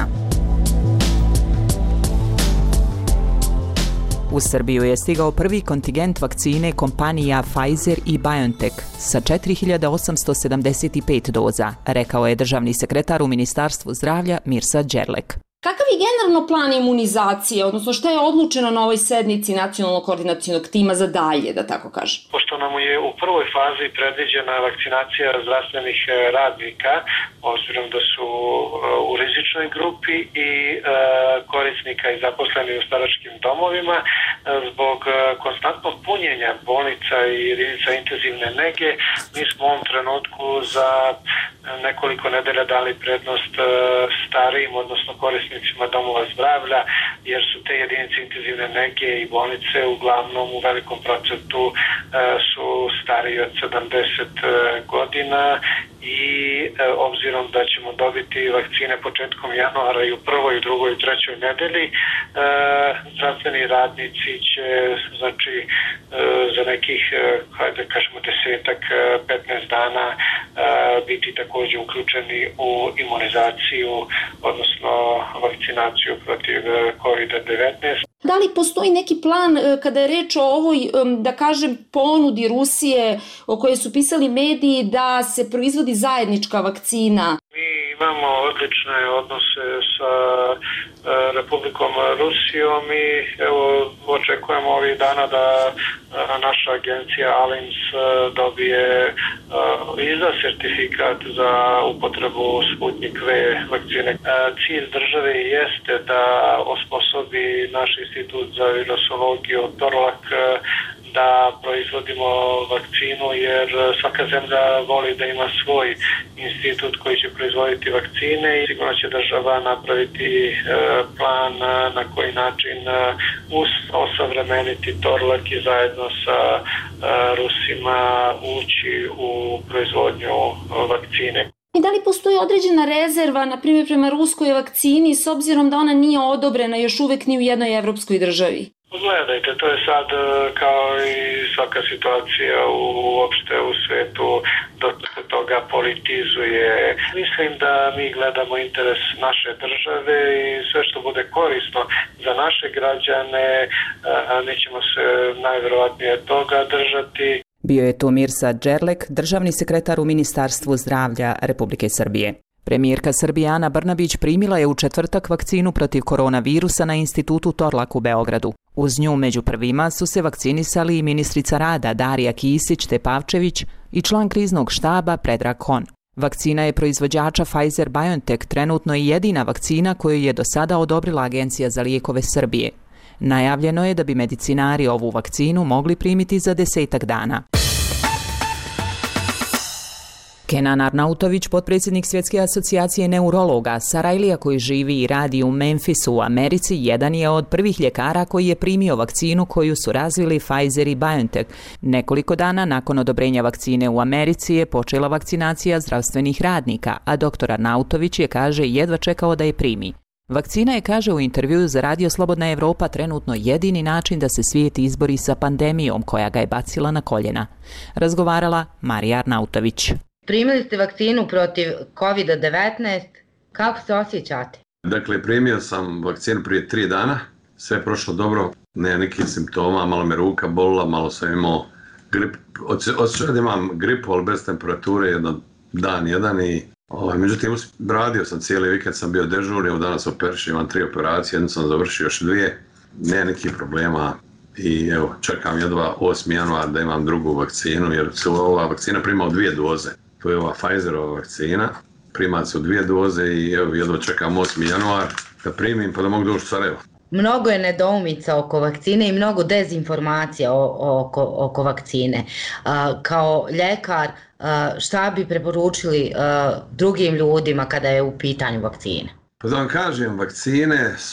U Srbiju je stigao prvi kontingent vakcine kompanija Pfizer i BioNTech sa četiri hiljade osamsto sedamdeset pet doza, rekao je državni sekretar u Ministarstvu zdravlja Mirsa Đerlek. Kakav je generalno plan imunizacije, odnosno šta je odlučeno na ovoj sednici nacionalnog koordinacionog tima za dalje, da tako kažem? Pošto nam je u prvoj fazi predviđena vakcinacija zdravstvenih radnika, obzirom da su u rizičnoj grupi i korisnika i zaposleni u staračkim domovima, zbog konstantnog punjenja bolnica i jedinica intenzivne nege, mi smo u ovom trenutku za nekoliko nedelja dali prednost starijim, odnosno korisnicima domova zdravlja, jer su te jedinice intenzivne nege i bolnice uglavnom u velikom procentu su stariji od sedamdeset godina i e, obzirom da ćemo dobiti vakcine početkom januara i u prvoj, i drugoj i trećoj nedelji, e, zdravstveni radnici će znači e, za nekih, e, hajde kažemo desetak, petnaest dana e, biti također uključeni u imunizaciju, odnosno vakcinaciju protiv kovid devetnaest. Da li postoji neki plan kada je reč o ovoj, da kažem, ponudi Rusije o kojoj su pisali mediji da se proizvodi zajednička vakcina? Mi imamo odlične odnose sa Republikom Rusijom i evo očekujemo ovih dana da naša agencija ALIMS dobije izda sertifikat za upotrebu Sputnik V vakcine. Cilj države jeste da osposobi naš institut za virusologiju Torlak da proizvodimo vakcinu, jer svaka zemlja voli da ima svoj institut koji će proizvoditi vakcine i sigurno će država napraviti plan na koji način osavremeniti Torlak i zajedno sa Rusima ući u proizvodnju vakcine. I da li postoji određena rezerva, na primjer prema ruskoj vakcini, s obzirom da ona nije odobrena još uvek ni u jednoj evropskoj državi? Gledajte, to je sad kao i svaka situacija uopšte u svetu, dosta se toga politizuje. Mislim da mi gledamo interes naše države i sve što bude korisno za naše građane, mi ćemo se najverovatnije toga držati. Bio je to Mirsa Đerlek, državni sekretar u Ministarstvu zdravlja Republike Srbije. Premijerka Srbije Ana Brnabić primila je u četvrtak vakcinu protiv koronavirusa na Institutu Torlak u Beogradu. Uz nju među prvima su se vakcinisali i ministrica rada Darija Kisić-Tepavčević i član kriznog štaba Predrag Kon. Vakcina je proizvođača Pfizer-BioNTech trenutno i jedina vakcina koju je do sada odobrila Agencija za lijekove Srbije. Najavljeno je da bi medicinari ovu vakcinu mogli primiti za desetak dana. Kenan Arnautović, potpredsjednik Svjetske asocijacije neurologa, Sarajlija koji živi i radi u Memphisu u Americi, jedan je od prvih ljekara koji je primio vakcinu koju su razvili Pfizer i BioNTech. Nekoliko dana nakon odobrenja vakcine u Americi je počela vakcinacija zdravstvenih radnika, a doktor Arnautović je, kaže, jedva čekao da je primi. Vakcina je, kaže u intervjuu za Radio Slobodna Evropa, trenutno jedini način da se svijet izbori sa pandemijom koja ga je bacila na koljena. Razgovarala Marija Arnautović. Primili ste vakcinu protiv kovid devetnaest, kako se osjećate? Dakle, primio sam vakcinu prije tri dana, sve je prošlo dobro, ne nekih simptoma, malo me ruka bolila, malo sam imao grip, osjećao da imam gripu, ali bez temperature, jedan dan, jedan i ovaj, međutim, radio sam cijeli vikend, sam bio dežur, evo danas operišem, imam tri operacije, jednu sam završio, još dvije, ne nekih problema. I evo, čekam jedva osmi januar da imam drugu vakcinu, jer se ova vakcina prima u dvije doze. To je ova Pfizerova vakcina, prima se u dvije doze i evo, jedva čekam osmi januar da primim pa da mogu doći u Sarajevo. Mnogo je nedoumica oko vakcine i mnogo dezinformacija oko, oko vakcine. Kao ljekar, šta bi preporučili drugim ljudima kada je u pitanju vakcine? Pa da vam kažem, vakcine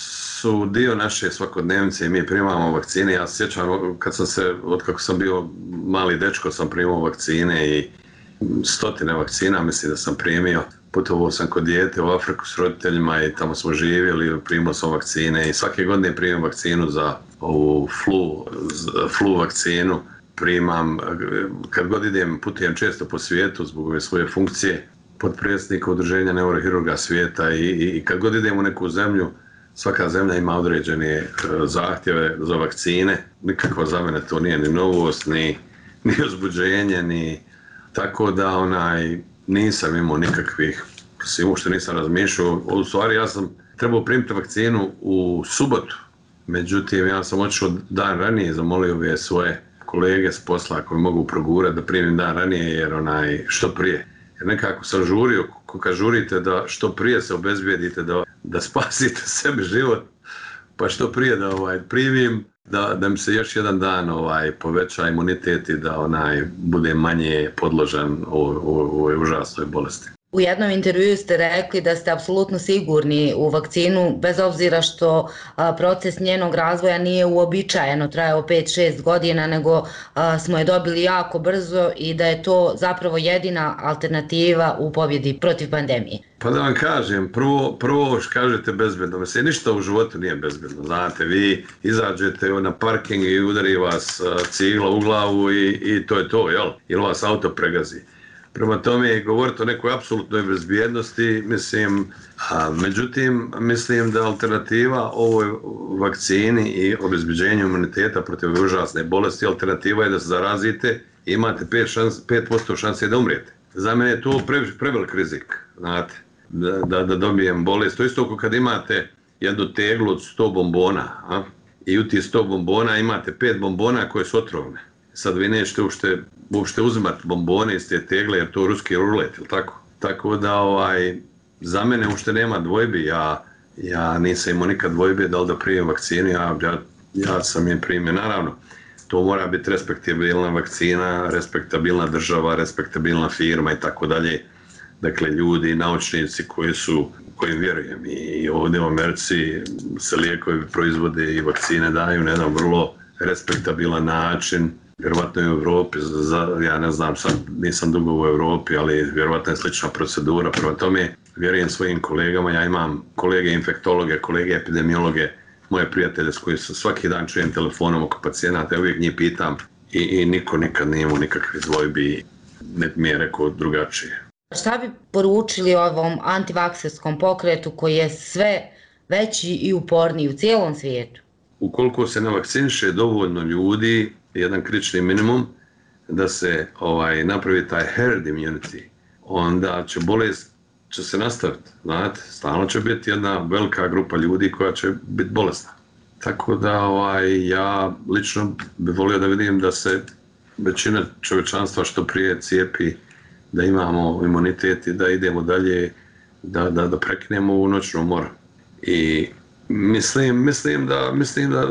su dio naše svakodnevnice i mi primamo vakcine. Ja se sjećam kad sam se, od kako sam bio mali dečko, sam primao vakcine i stotine vakcina, mislim da sam primio. Putovao sam kod dijete u Afriku s roditeljima i tamo smo živjeli, primao sam vakcine i svake godine primam vakcinu za ovu flu, flu vakcinu. Primam, kad god idem, putujem često po svijetu zbog ove svoje funkcije, potpredsjednika Udruženja neurohirurga svijeta i, i kad god idem u neku zemlju, svaka zemlja ima određene zahtjeve za vakcine. Nikakva za mene to nije ni novost, ni, ni uzbuđenje, ni tako da onaj, nisam imao nikakvih, svim što nisam razmišljao. U stvari ja sam trebao primiti vakcinu u subotu, međutim ja sam otišao dan ranije, zamolio ove svoje kolege s posla koji mogu progurati da primim dan ranije jer onaj što prije. Jer nekako sam žurio, kad žurite da što prije se obezbijedite da, da spasite sebi život, pa što prije da ovaj, primim, da, da mi se još jedan dan ovaj, poveća imunitet i da onaj, bude manje podložan ovoj užasnoj bolesti. U jednom intervjuu ste rekli da ste apsolutno sigurni u vakcinu, bez obzira što a, proces njenog razvoja nije uobičajeno, trajao pet šest godina, nego a, smo je dobili jako brzo i da je to zapravo jedina alternativa u pobjedi protiv pandemije. Pa da vam kažem, prvo, prvo što kažete bezbedno, mislim, ništa u životu nije bezbedno, znate, vi izađete na parking i udari vas cigla u glavu i, i to je to, jel? Ili vas auto pregazi. Prema tome, govoriti o nekoj apsolutnoj bezbjednosti, mislim, a, međutim, mislim da alternativa ovoj vakcini i obezbeđenju imuniteta protiv užasne bolesti, alternativa je da se zarazite i imate pet posto šanse da umrijete. Za mene je to pre, prevelik rizik, znate, da, da, da dobijem bolest. To isto ako kad imate jednu teglu od sto bombona, a, i u tih sto bombona imate pet bombona koje su otrovne. Sad vi nećete uopšte, uopšte uzimati bombone iz te tegle jer to je ruski rulet, ili tako? Tako da ovaj, za mene uopšte nema dvojbi, ja, ja nisam imao nikad dvojbe da li da primim vakcinu, ja, ja, ja sam je primio, naravno. To mora biti respektabilna vakcina, respektabilna država, respektabilna firma i tako dalje. Dakle, ljudi, naučnici koji su, kojim vjerujem, i ovdje u Americi se lijekovi proizvode i vakcine daju na jedan vrlo respektabilan način. Vjerovatno je u Europi, za, ja ne znam, sad nisam dugo u Europi, ali vjerovatno je slična procedura. Prema tome, vjerujem svojim kolegama, ja imam kolege infektologe, kolege epidemiologe, moje prijatelje s koji svaki dan čujem telefonom oko pacijenata, ja uvijek njih pitam i, i niko nikad nije imao nikakve dvojbi, ne mi je rekao drugačije. Šta bi poručili ovom antivakserskom pokretu koji je sve veći i uporniji u cijelom svijetu? Ukoliko se ne vakciniše dovoljno ljudi, jedan kritični minimum, da se ovaj, napravi taj herd immunity, onda će bolest će se nastaviti, znate, stalno će biti jedna velika grupa ljudi koja će biti bolesna. Tako da ovaj, ja lično bih volio da vidim da se većina čovječanstva što prije cijepi, da imamo imunitet i da idemo dalje, da, da, da prekinemo u noćnu moru. I Mislim, mislim da, mislim da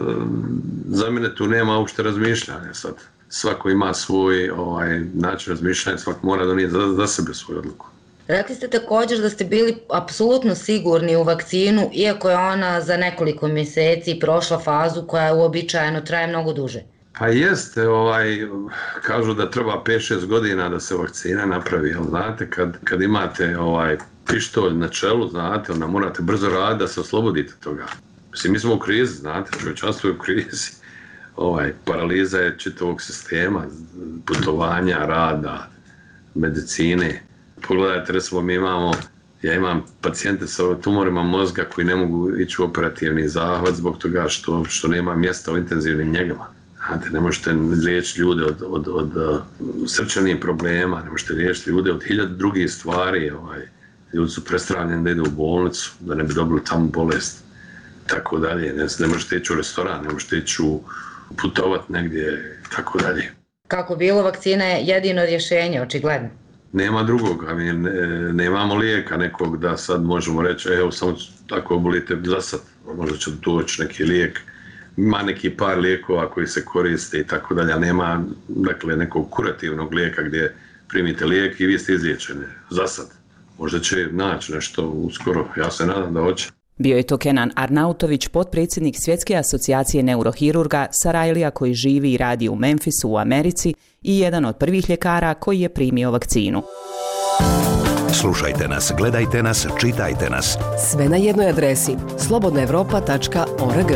za mene tu nema uopšte razmišljanja sad. Svako ima svoj ovaj, način razmišljanja, svako mora donijeti za, za sebe svoju odluku. Rekli ste također da ste bili apsolutno sigurni u vakcinu, iako je ona za nekoliko mjeseci prošla fazu koja uobičajeno traje mnogo duže. Pa jeste, ovaj, kažu da treba pet šest godina da se vakcina napravi, jel znate, kad, kad imate ovaj, pištolj na čelu, znate, onda morate brzo raditi da se oslobodite toga. Mislim, mi smo u krizi, znate, čovječanstvo je u krizi. Ovaj, paraliza je čitavog sistema, putovanja, rada, medicine. Pogledajte, recimo, mi imamo, ja imam pacijente sa tumorima mozga koji ne mogu ići u operativni zahvat zbog toga što, što nema mjesta u intenzivnim njegama. Znate, ne možete liječiti ljude od, od, od, od srčanih problema, ne možete liječiti ljude od hiljada drugih stvari. Ovaj. Ljudi su prestravljeni da idu u bolnicu, da ne bi dobili tamo bolest, tako dalje. Ne, ne možete ići u restoran, ne možete ići u putovat negdje, tako dalje. Kako bilo, vakcina je jedino rješenje, očigledno. Nema drugog, mi ne, nemamo lijeka nekog da sad možemo reći, evo samo tako obolite za sad, možda će doći neki lijek. Ima neki par lijekova koji se koriste i tako dalje, a nema dakle, nekog kurativnog lijeka gdje primite lijek i vi ste izliječeni, za sad. Možda će naći nešto uskoro, ja se nadam da hoće. Bio je to Kenan Arnautović, potpredsjednik Svjetske asocijacije neurohirurga Sarajlija koji živi i radi u Memphisu u Americi i jedan od prvih ljekara koji je primio vakcinu. Slušajte nas, gledajte nas, čitajte nas. Sve na jednoj adresi slobodna evropa tačka org.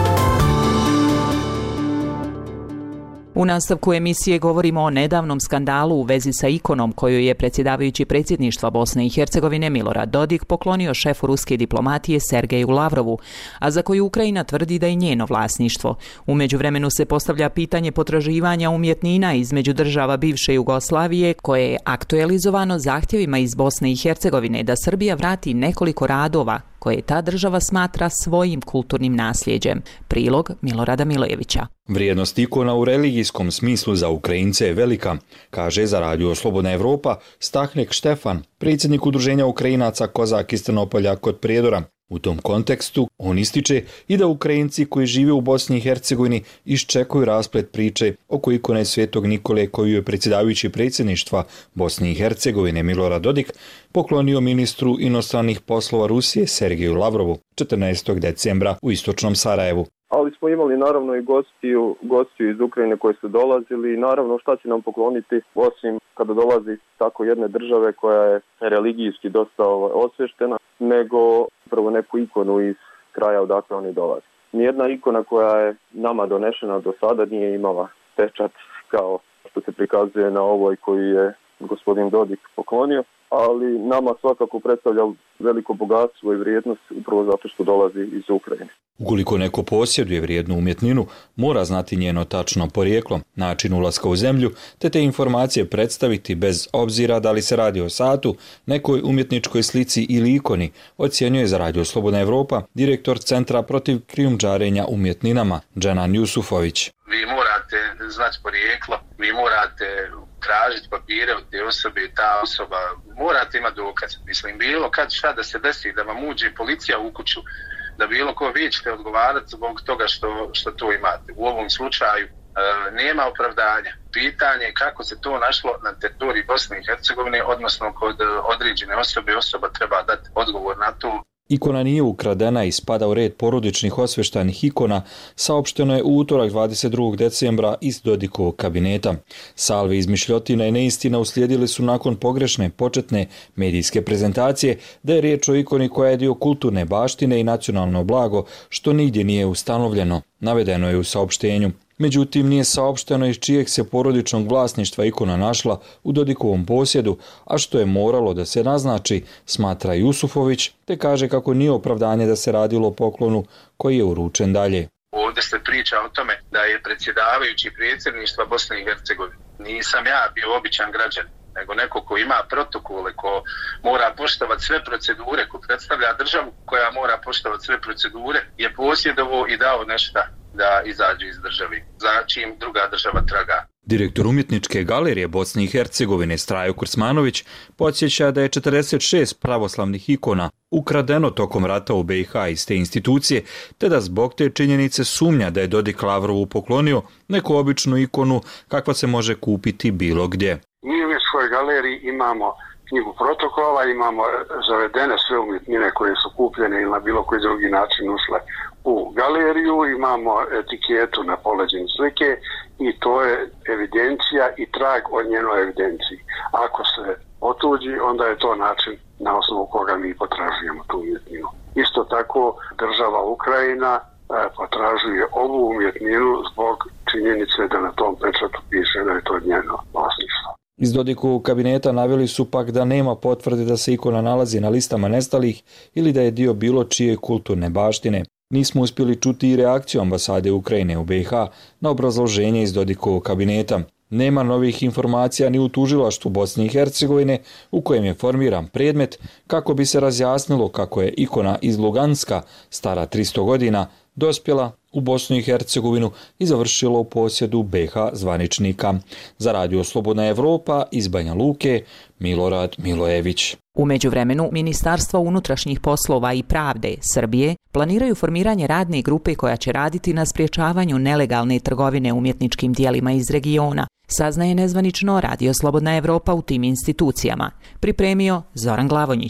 U nastavku emisije govorimo o nedavnom skandalu u vezi sa ikonom koju je predsjedavajući predsjedništva Bosne i Hercegovine Milorad Dodik poklonio šefu ruske diplomatije Sergeju Lavrovu, a za koju Ukrajina tvrdi da je njeno vlasništvo. U međuvremenu se postavlja pitanje potraživanja umjetnina između država bivše Jugoslavije, koje je aktualizovano zahtjevima iz Bosne i Hercegovine da Srbija vrati nekoliko radova koje ta država smatra svojim kulturnim nasljeđem. Prilog Milorada Milojevića. Vrijednost ikona u religijskom smislu za Ukrajince je velika, kaže za radio Slobodna Evropa Stahnek Štefan, predsjednik udruženja Ukrajinaca Kozak iz Trnopolja kod Prijedora. U tom kontekstu on ističe i da Ukrajinci koji žive u Bosni i Hercegovini iščekuju rasplet priče oko ikone Svetog Nikole koju je predsjedavajući predsjedništva Bosne i Hercegovine Milorad Dodik poklonio ministru inostranih poslova Rusije Sergeju Lavrovu četrnaestog decembra u istočnom Sarajevu. Ali smo imali naravno i gostiju, gostiju iz Ukrajine koji su dolazili i naravno šta će nam pokloniti osim kada dolazi tako jedne države koja je religijski dosta osvještena, nego upravo neku ikonu iz kraja odakle oni dolaze. Nijedna ikona koja je nama donešena do sada nije imala pečat kao što se prikazuje na ovoj koju je gospodin Dodik poklonio, ali nama svakako predstavlja veliko bogatstvo i vrijednost upravo zato što dolazi iz Ukrajine. Ukoliko neko posjeduje vrijednu umjetninu, mora znati njeno tačno porijeklo, način ulaska u zemlju, te te informacije predstaviti bez obzira da li se radi o satu, nekoj umjetničkoj slici ili ikoni, ocjenjuje za radio Slobodna Evropa direktor Centra protiv krijumčarenja umjetninama Dženan Jusufović. Vi morate znati porijeklo, vi morate tražiti papire od te osobe i ta osoba, morate imati dokaz. Mislim, bilo kad šta da se desi, da vam uđe policija u kuću, da bilo ko vi ćete odgovarati zbog toga što, što to imate. U ovom slučaju e, nema opravdanja. Pitanje je kako se to našlo na teritoriji Bosne i Hercegovine, odnosno kod određene osobe, osoba treba dati odgovor na to. Ikona nije ukradena i spada u red porodičnih osveštanih ikona, saopšteno je u utorak dvadeset drugog decembra iz Dodikovog kabineta. Salve izmišljotina i neistina uslijedili su nakon pogrešne početne medijske prezentacije da je riječ o ikoni koja je dio kulturne baštine i nacionalno blago, što nigdje nije ustanovljeno, navedeno je u saopštenju. Međutim, nije saopšteno iz čijeg se porodičnog vlasništva ikona našla u Dodikovom posjedu, a što je moralo da se naznači, smatra Jusufović, te kaže kako nije opravdanje da se radilo o poklonu koji je uručen dalje. Ovdje se priča o tome da je predsjedavajući predsjedništva Bosne i Hercegovine. Nisam ja bio običan građan, nego neko ko ima protokole, ko mora poštovati sve procedure, ko predstavlja državu koja mora poštovati sve procedure, je posjedovo i dao nešto da izađe iz državi, za čim druga država traga. Direktor umjetničke galerije Bosne i Hercegovine Strajo Kursmanović podsjeća da je četrdeset šest pravoslavnih ikona ukradeno tokom rata u B i H iz te institucije, te da zbog te činjenice sumnja da je Dodik Lavrovu poklonio neku običnu ikonu kakva se može kupiti bilo gdje. Mi u svojoj galeriji imamo knjigu protokola, imamo zavedene sve umjetnine koje su kupljene ili na bilo koji drugi način ušle u galeriju, imamo etiketu na poleđenju slike i to je evidencija i trag o njenoj evidenciji. Ako se otuđi, onda je to način na osnovu koga mi potražujemo tu umjetninu. Isto tako država Ukrajina potražuje ovu umjetninu zbog činjenice da na tom pečatu piše da je to njeno vlasništvo. Iz Dodikovog kabineta naveli su pak da nema potvrde da se ikona nalazi na listama nestalih ili da je dio bilo čije kulturne baštine. Nismo uspjeli čuti i reakciju ambasade Ukrajine u B i H na obrazloženje iz Dodikovog kabineta. Nema novih informacija ni u tužilaštvu Bosne i Hercegovine u kojem je formiran predmet kako bi se razjasnilo kako je ikona iz Luganska, stara tristo godina, dospjela u Bosnu i Hercegovinu i završila u posjedu B i H zvaničnika. Za radio Slobodna Evropa iz Banja Luke, Milorad Milojević. U međuvremenu, Ministarstvo unutrašnjih poslova i pravde Srbije planiraju formiranje radne grupe koja će raditi na sprječavanju nelegalne trgovine umjetničkim dijelima iz regiona, saznaje nezvanično radio Slobodna Evropa u tim institucijama. Pripremio Zoran Glavonjić.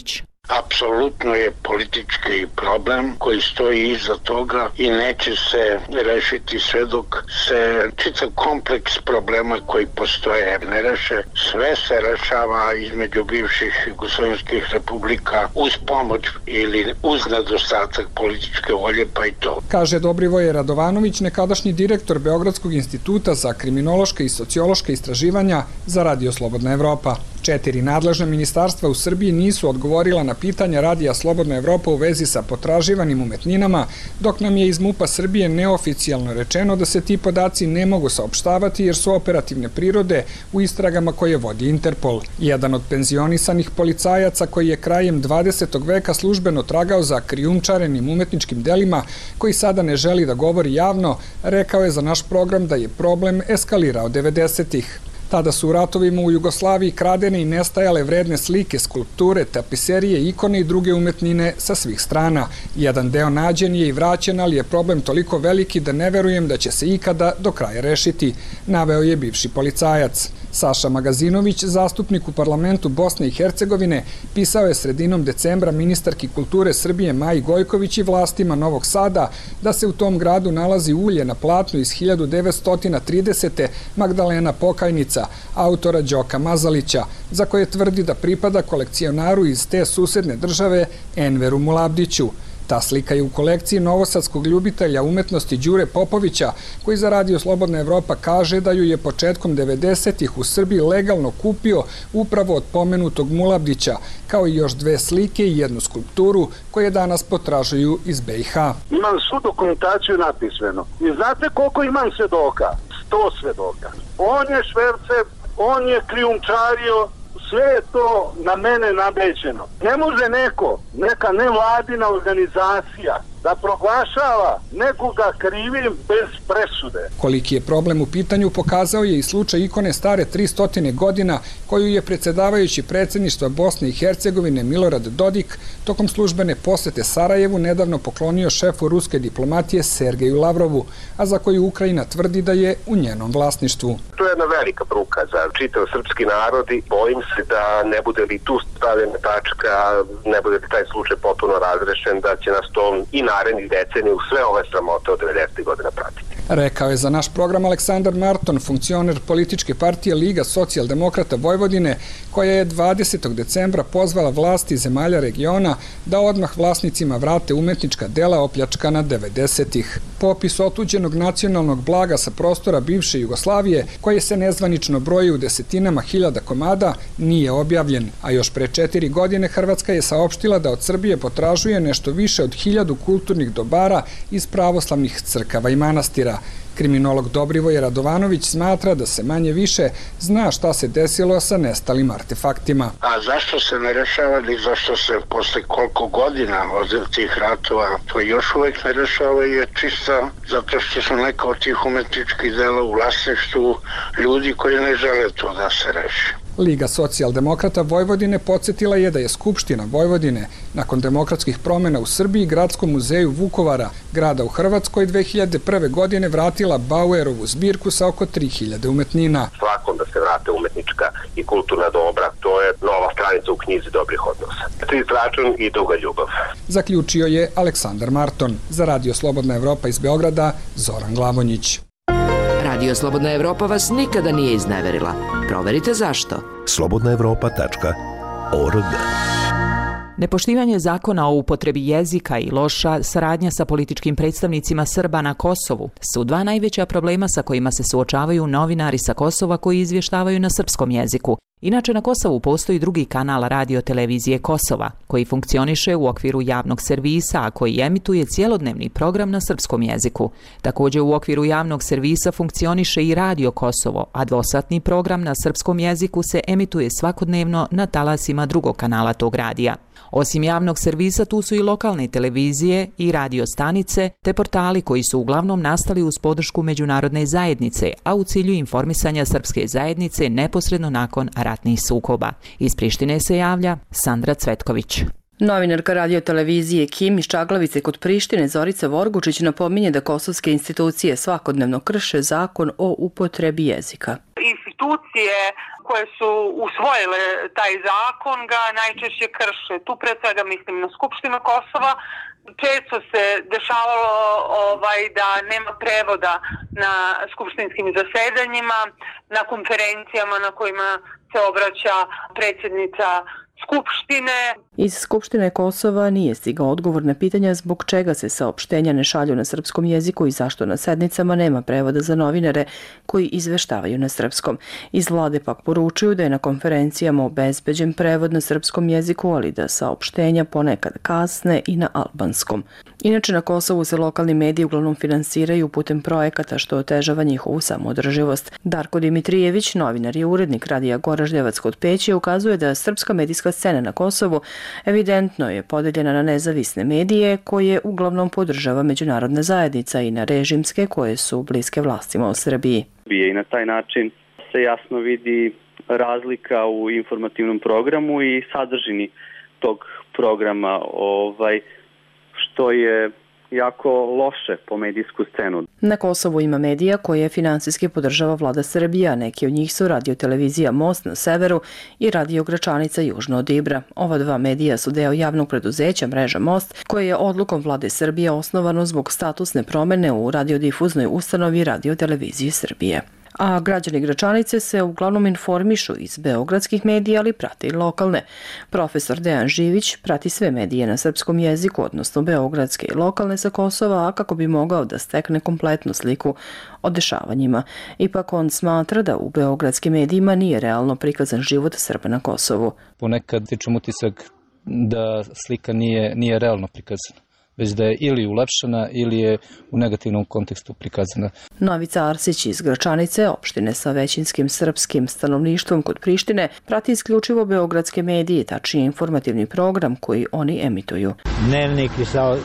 Apsolutno je politički problem koji stoji iza toga i neće se rešiti sve dok se čitav kompleks problema koji postoje ne reše. Sve se rešava između bivših jugoslovenskih republika uz pomoć ili uz nedostatak političke volje, pa i to. Kaže Dobrivoje Radovanović, nekadašnji direktor Beogradskog instituta za kriminološka i sociološka istraživanja za Radio Slobodna Evropa. Četiri nadležna ministarstva u Srbiji nisu odgovorila na pitanja Radija Slobodna Evropa u vezi sa potraživanim umetninama, dok nam je iz MUP-a Srbije neoficijalno rečeno da se ti podaci ne mogu saopštavati jer su operativne prirode u istragama koje vodi Interpol. Jedan od penzionisanih policajaca koji je krajem dvadesetog veka službeno tragao za krijumčarenim umetničkim delima, koji sada ne želi da govori javno, rekao je za naš program da je problem eskalirao devedesetih. Tada su u ratovima u Jugoslaviji kradene i nestajale vredne slike, skulpture, tapiserije, ikone i druge umetnine sa svih strana. Jedan deo nađen je i vraćen, ali je problem toliko veliki da ne verujem da će se ikada do kraja rešiti, naveo je bivši policajac. Saša Magazinović, zastupnik u parlamentu Bosne i Hercegovine, pisao je sredinom decembra ministarki kulture Srbije Maji Gojković i vlastima Novog Sada da se u tom gradu nalazi ulje na platnu iz hiljadu devetsto tridesete. Magdalena Pokajnica, autora Đoka Mazalića, za koje tvrdi da pripada kolekcionaru iz te susedne države Enveru Mulabdiću. Ta slika je u kolekciji novosadskog ljubitelja umetnosti Đure Popovića, koji za Radio Slobodna Evropa kaže da ju je početkom devedesetih u Srbiji legalno kupio upravo od pomenutog Mulabdića, kao i još dve slike i jednu skulpturu koje danas potražuju iz be i ha. Imam svu dokumentaciju napismeno. I znate koliko imam svedoka? Sto svedoka. On je švercer, on je krijumčario, sve je to na mene nabeđeno. Ne može neko, neka nevladina organizacija da proglašava nekoga krivim bez presude. Koliki je problem u pitanju pokazao je i slučaj ikone stare tristo godina koju je predsjedavajući predsjedništva Bosne i Hercegovine Milorad Dodik tokom službene posete Sarajevu nedavno poklonio šefu ruske diplomatije Sergeju Lavrovu, a za koju Ukrajina tvrdi da je u njenom vlasništvu. To je jedna velika bruka za čitav srpski narod i bojim se da ne bude li tu stavljena tačka, ne bude li taj slučaj potpuno razrešen, da će nas to i narednih deceniju sve ove sramote od devedesetih godina pratiti. Rekao je za naš program Aleksandar Marton, funkcioner političke partije Liga socijaldemokrata Vojvodine, koja je dvadesetog decembra pozvala vlasti zemalja regiona da odmah vlasnicima vrate umetnička dela opljačkana devedesetih. Popis otuđenog nacionalnog blaga sa prostora bivše Jugoslavije, koje se nezvanično broji u desetinama hiljada komada, nije objavljen, a još pre četiri godine Hrvatska je saopštila da od Srbije potražuje nešto više od hiljadu kulturnih dobara iz pravoslavnih crkava i manastira. Kriminolog Dobrivoje Radovanović smatra da se manje više zna šta se desilo sa nestalim artefaktima. A zašto se ne rešava ili zašto se posle koliko godina od tih ratova to još uvek ne rešava je čista zato što su neka od tih umetničkih dela u vlasništvu ljudi koji ne žele to da se reši. Liga socijaldemokrata Vojvodine podsjetila je da je Skupština Vojvodine nakon demokratskih promjena u Srbiji Gradskom muzeju Vukovara, grada u Hrvatskoj, dve hiljade prve. godine vratila Bauerovu zbirku sa oko tri hiljade umetnina. Svakom da se vrate umetnička i kulturna dobra, to je nova stranica u knjizi dobrih odnosa. Čist račun i duga ljubav. Zaključio je Aleksandar Marton. Za Radio Slobodna Evropa iz Beograda, Zoran Glavonjić. Radio Slobodna Evropa vas nikada nije izneverila. Proverite zašto. slobodna evropa tačka org. Nepoštivanje zakona o upotrebi jezika i loša saradnja sa političkim predstavnicima Srba na Kosovu su dva najveća problema sa kojima se suočavaju novinari sa Kosova koji izvještavaju na srpskom jeziku. Inače, na Kosovu postoji drugi kanal radio televizije Kosova, koji funkcioniše u okviru javnog servisa, a koji emituje cijelodnevni program na srpskom jeziku. Također u okviru javnog servisa funkcioniše i Radio Kosovo, a dvosatni program na srpskom jeziku se emituje svakodnevno na talasima drugog kanala tog radija. Osim javnog servisa, tu su i lokalne televizije i radio stanice, te portali koji su uglavnom nastali uz podršku međunarodne zajednice, a u cilju informisanja srpske zajednice neposredno nakon ratnih sukoba. Iz Prištine se javlja Sandra Cvetković. Novinarka radiotelevizije Kim iz Čaglavice kod Prištine Zorica Vorgučić napominje da kosovske institucije svakodnevno krše zakon o upotrebi jezika. Institucije koje su usvojile taj zakon ga najčešće krše. Tu pre svega mislim na Skupštinu Kosova. Često se dešavalo ovaj, da nema prevoda na skupštinskim zasedanjima, na konferencijama na kojima se obraća predsjednica Skupštine. Iz Skupštine Kosova nije stigao odgovor na pitanja zbog čega se saopštenja ne šalju na srpskom jeziku i zašto na sednicama nema prevoda za novinare koji izveštavaju na srpskom. Iz vlade pak poručuju da je na konferencijama obezbeđen prevod na srpskom jeziku, ali da saopštenja ponekad kasne i na albanskom. Inače, na Kosovu se lokalni mediji uglavnom finansiraju putem projekata što otežava njihovu samoodrživost. Darko Dimitrijević, novinar i urednik radija Goraždevac kod Peći, ukazuje da srpska medijska scena na Kosovu evidentno je podeljena na nezavisne medije koje uglavnom podržava međunarodna zajednica i na režimske koje su bliske vlastima u Srbiji. I na taj način se jasno vidi razlika u informativnom programu i sadržini tog programa, ovaj, što je jako loše po medijsku scenu. Na Kosovu ima medija koje finansijski podržava vlada Srbije, a neki od njih su radio televizija Most na severu i radio Gračanica južno od Ibra. Ova dva medija su deo javnog preduzeća mreža Most, koje je odlukom vlade Srbije osnovano zbog statusne promene u radiodifuznoj ustanovi Radio televizije Srbije. A građani Gračanice se uglavnom informišu iz beogradskih medija, ali prate i lokalne. Profesor Dejan Živić prati sve medije na srpskom jeziku, odnosno beogradske i lokalne sa Kosova, a kako bi mogao da stekne kompletnu sliku o dešavanjima. Ipak on smatra da u beogradskim medijima nije realno prikazan život Srba na Kosovu. Ponekad stičem utisak da slika nije, nije realno prikazana, već da je ili ulepšana ili je u negativnom kontekstu prikazana. Novica Arsić iz Gračanice, opštine sa većinskim srpskim stanovništvom kod Prištine, prati isključivo beogradske medije, tačnije informativni program koji oni emituju. Dnevnik i sao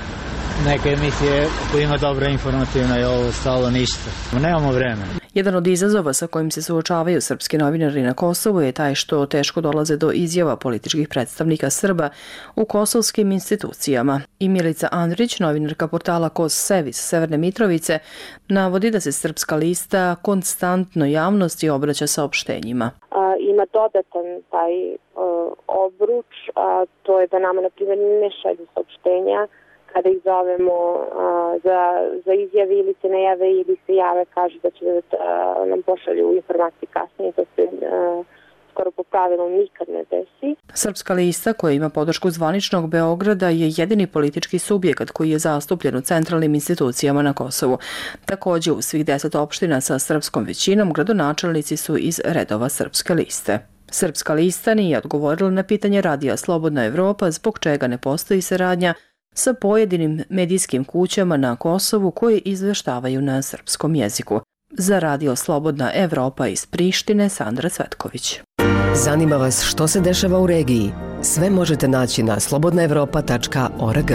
neke emisije koje ima dobro informativno i ovo stalo ništa. Nemamo vremena. Jedan od izazova sa kojim se suočavaju srpski novinari na Kosovu je taj što teško dolaze do izjava političkih predstavnika Srba u kosovskim institucijama. I Milica Andrić, novinarka portala Kos Sev iz Severne Mitrovice, navodi da se Srpska lista konstantno javnosti obraća saopštenjima. A, ima dodatan taj uh, obruč, a to je da nama, na primjer, ne šalju saopštenja kada ih zovemo a, za, za izjave ili se ne jave ili se jave, kažu da će da nam pošalju informacije kasnije, to se a, skoro po pravilu nikad ne desi. Srpska lista, koja ima podršku zvaničnog Beograda, je jedini politički subjekat koji je zastupljen u centralnim institucijama na Kosovu. Takođe, u svih deset opština sa srpskom većinom gradonačelnici su iz redova Srpske liste. Srpska lista nije odgovorila na pitanje radija Slobodna Evropa zbog čega ne postoji saradnja sa pojedinim medijskim kućama na Kosovu koji izveštavaju na srpskom jeziku. Za radio Slobodna Evropa iz Prištine, Sandra Cvetković. Zanima vas što se dešava u regiji? Sve možete naći na slobodna evropa tačka org.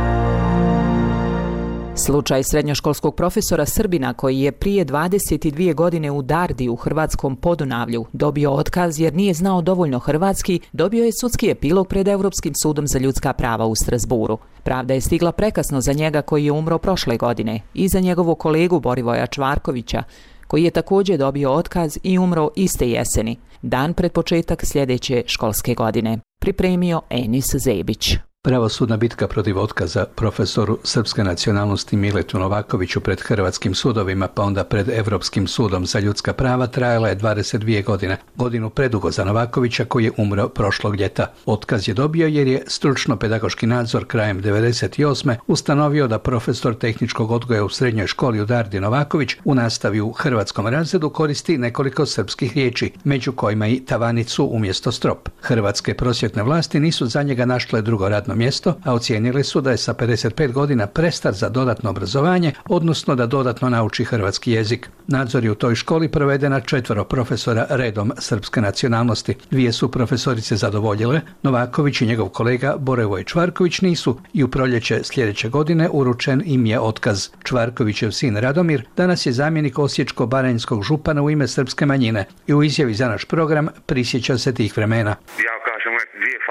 Slučaj srednjoškolskog profesora Srbina koji je prije dvadeset dvije godine u Dardi u hrvatskom Podunavlju dobio otkaz jer nije znao dovoljno hrvatski, dobio je sudski epilog pred Europskim sudom za ljudska prava u Strasburu. Pravda je stigla prekasno za njega koji je umro prošle godine i za njegovog kolegu Borivoja Čvarkovića, koji je također dobio otkaz i umro iste jeseni, dan pred početak sljedeće školske godine. Pripremio Enis Zebić. Pravosudna bitka protiv otkaza profesoru srpske nacionalnosti Miletu Novakoviću pred hrvatskim sudovima pa onda pred Europskim sudom za ljudska prava trajala je dvadeset dvije godine. Godinu predugo za Novakovića koji je umro prošlog ljeta. Otkaz je dobio jer je stručno-pedagoški nadzor krajem devedeset osme ustanovio da profesor tehničkog odgoja u srednjoj školi u Dardi Novaković u nastavi u hrvatskom razredu koristi nekoliko srpskih riječi, među kojima i tavanicu umjesto strop. Hrvatske prosvjetne vlasti nisu za njega našle drugo radno mjesto, a ocijenili su da je sa pedeset pet godina prestar za dodatno obrazovanje, odnosno da dodatno nauči hrvatski jezik. Nadzor je u toj školi proveden na četvero profesora redom srpske nacionalnosti. Dvije su profesorice zadovoljile, Novaković i njegov kolega Borevoj Čvarković nisu i u proljeće sljedeće godine uručen im je otkaz. Čvarkovićev sin Radomir danas je zamjenik osječko-baranjskog župana u ime srpske manjine i u izjavi za naš program prisjeća se tih vremena. Ja kažem, dvije familije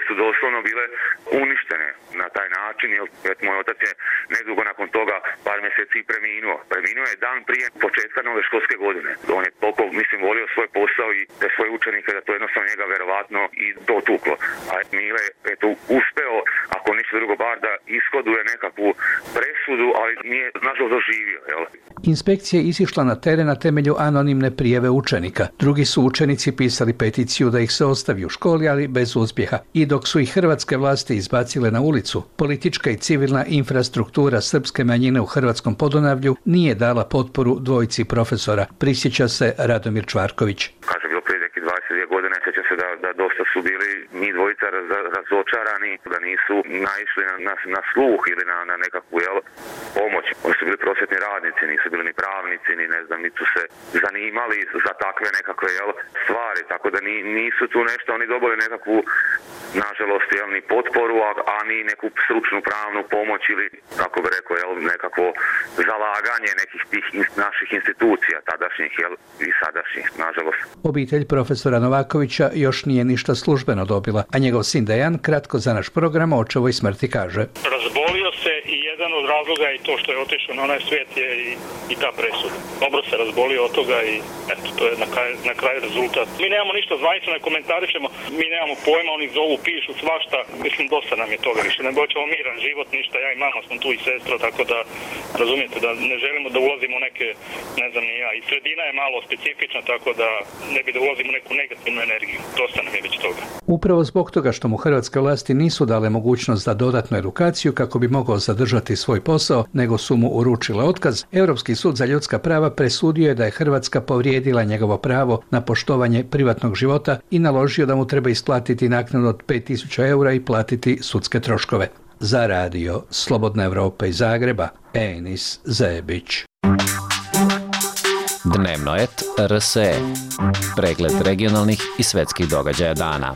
su doslovno bile uništene na taj način, jer moj otac je nedugo nakon toga par mjeseci preminuo. Preminuo je dan prije početka nove školske godine. On je toliko, mislim, volio svoj posao i te svoje učenike da to jednostavno njega verovatno i dotuklo. A Mile je tu uspeo, ako ništa drugo, bar da ishoduje nekakvu presudu, ali nije nažalost doživio. Jel? Inspekcija je izišla na teren na temelju anonimne prijave učenika. Drugi su učenici pisali peticiju da ih se ostavi u školi, ali bez uspjeha. I dok su ih hrvatske vlasti izbacile na ulicu, politička i civilna infrastruktura srpske manjine u Hrvatskom Podunavlju nije dala potporu dvojici profesora, prisjeća se Radomir Čvarković. Kaže, bilo prije neki dvadeset dvije godine, sjećam se da, da dosta su bili mi dvojica raz, razočarani, da nisu naišli na, na, na sluh ili na, na nekakvu jel, pomoć. Oni su bili prosvjetni radnici, nisu bili ni pravnici, ni ne znam, niti su se zanimali za takve nekakve jel, stvari, tako da ni, nisu tu nešto, oni dobili nekakvu, nažalost, jel, ni potporu, a, a ni neku stručnu pravnu pomoć ili, kako bi rekao, jel, nekakvo zalaganje nekih tih naših institucija, tadašnjih jel, i sadašnjih, nažalost. Obitelj profesora Novakovića još nije ništa službeno dobila, a njegov sin Dejan kratko za naš program o očevoj smrti kaže. Razbolio se i jedan od razloga i to što je otišao na onaj svijet je i, i ta presuda. Dobro se razbolio od toga i eto, to je na kraju, na kraju rezultat. Mi nemamo ništa zvanično, ne komentarišemo, mi nemamo pojma, oni zovu, pišu svašta, mislim dosta nam je toga više, ne hoćemo miran život, ništa, ja i mama smo tu i sestra, tako da razumijete da ne želimo da ulazimo u neke, ne znam ni ja, i sredina je malo specifična, tako da ne bi da ulazimo u neku negativnu energiju, dosta nam je već toga. Upravo zbog toga što mu hrvatske vlasti nisu dale mogućnost za dodatnu edukaciju kako bi mogao zadržati svoj posao, nego su mu uručile otkaz, Europski sud za ljudska prava presudio je da je Hrvatska povrijedila njegovo pravo na poštovanje privatnog života i naložio da mu treba isplatiti naknadu od pet tisuća eura i platiti sudske troškove. Za radio Slobodna Evropa iz Zagreba, Enis Zebić. Dnevno et R S E. Pregled regionalnih i svetskih događaja dana.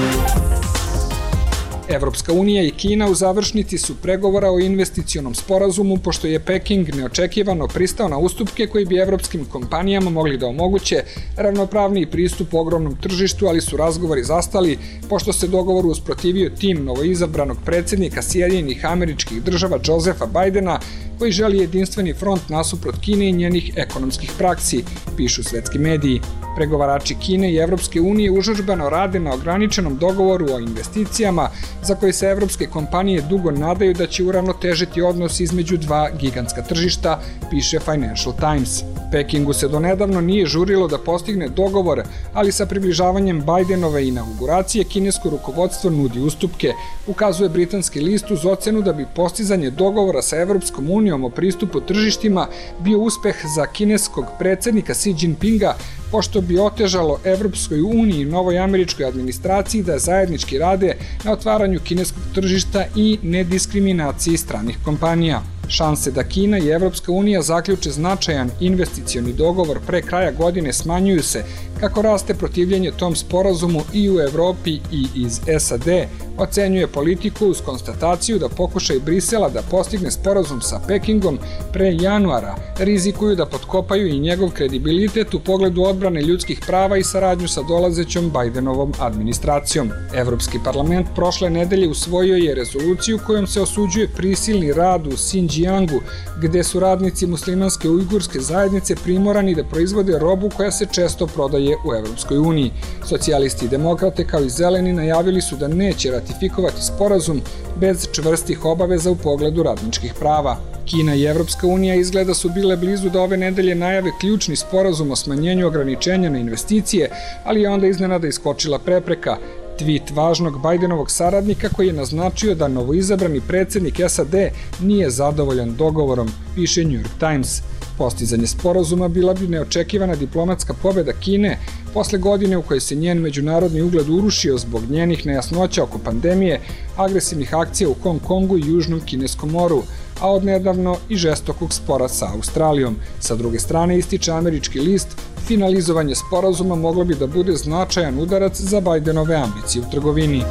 Evropska unija i Kina u završnici su pregovora o investicionom sporazumu, pošto je Peking neočekivano pristao na ustupke koji bi evropskim kompanijama mogli da omoguće ravnopravniji pristup ogromnom tržištu, ali su razgovori zastali, pošto se dogovoru usprotivio tim novoizabranog predsjednika Sjedinjenih Američkih Država Josefa Bajdena, koji želi jedinstveni front nasuprot Kine i njenih ekonomskih praksi, pišu svetski mediji. Pregovarači Kine i Evropske unije užurbano rade na ograničenom dogovoru o investicijama za koje se evropske kompanije dugo nadaju da će uravnotežiti odnos između dva gigantska tržišta, piše Financial Times. Pekingu se donedavno nije žurilo da postigne dogovor, ali sa približavanjem Bajdenove inauguracije kinesko rukovodstvo nudi ustupke, ukazuje britanski list uz ocenu da bi postizanje dogovora sa Evropskom unijom o pristupu tržištima bio uspeh za kineskog predsjednika Xi Jinpinga, pošto bi otežalo Evropskoj uniji i novoj američkoj administraciji da zajednički rade na otvaranju kineskog tržišta i nediskriminaciji stranih kompanija. Šanse da Kina i Evropska unija zaključe značajan investicioni dogovor pre kraja godine smanjuju se kako raste protivljenje tom sporazumu i u Evropi i iz S A D, ocenjuje Politiku uz konstataciju da pokušaj Brisela da postigne sporazum sa Pekingom pre januara rizikuju da potkopaju i njegov kredibilitet u pogledu odbrane ljudskih prava i saradnju sa dolazećom Bajdenovom administracijom. Evropski parlament prošle nedelje usvojio je rezoluciju kojom se osuđuje prisilni rad u Xinjiangu, gde su radnici muslimanske ujgurske zajednice primorani da proizvode robu koja se često prodaje u Evropskoj uniji. Socijalisti i demokrate kao i zeleni najavili su da neće ratifikovati sporazum bez čvrstih obaveza u pogledu radničkih prava. Kina i Evropska unija izgleda su bile blizu da ove nedelje najave ključni sporazum o smanjenju ograničenja na investicije, ali je onda iznenada iskočila prepreka. Tweet važnog Bajdenovog saradnika koji je naznačio da novoizabrani predsjednik S A D nije zadovoljan dogovorom, piše New York Times. Postizanje sporazuma bila bi neočekivana diplomatska pobjeda Kine posle godine u kojoj se njen međunarodni ugled urušio zbog njenih nejasnoća oko pandemije, agresivnih akcija u Hong Kongu i Južnom Kineskom moru, a odnedavno i žestokog spora sa Australijom. Sa druge strane, ističe američki list, finalizovanje sporazuma moglo bi da bude značajan udarac za Bajdenove ambicije u trgovini.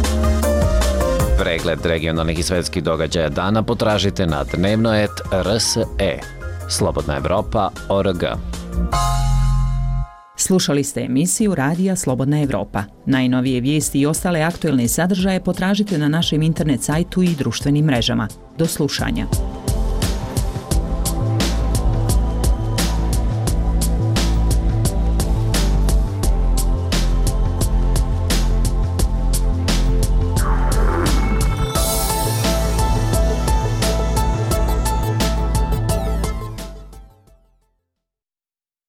Pregled regionalnih i svetskih događaja dana potražite na dnevno et R S E. Slobodna Evropa, O R G. Slušali ste emisiju Radija Slobodna Evropa. Najnovije vijesti i ostale aktuelne sadržaje potražite na našem internet sajtu i društvenim mrežama. Do slušanja.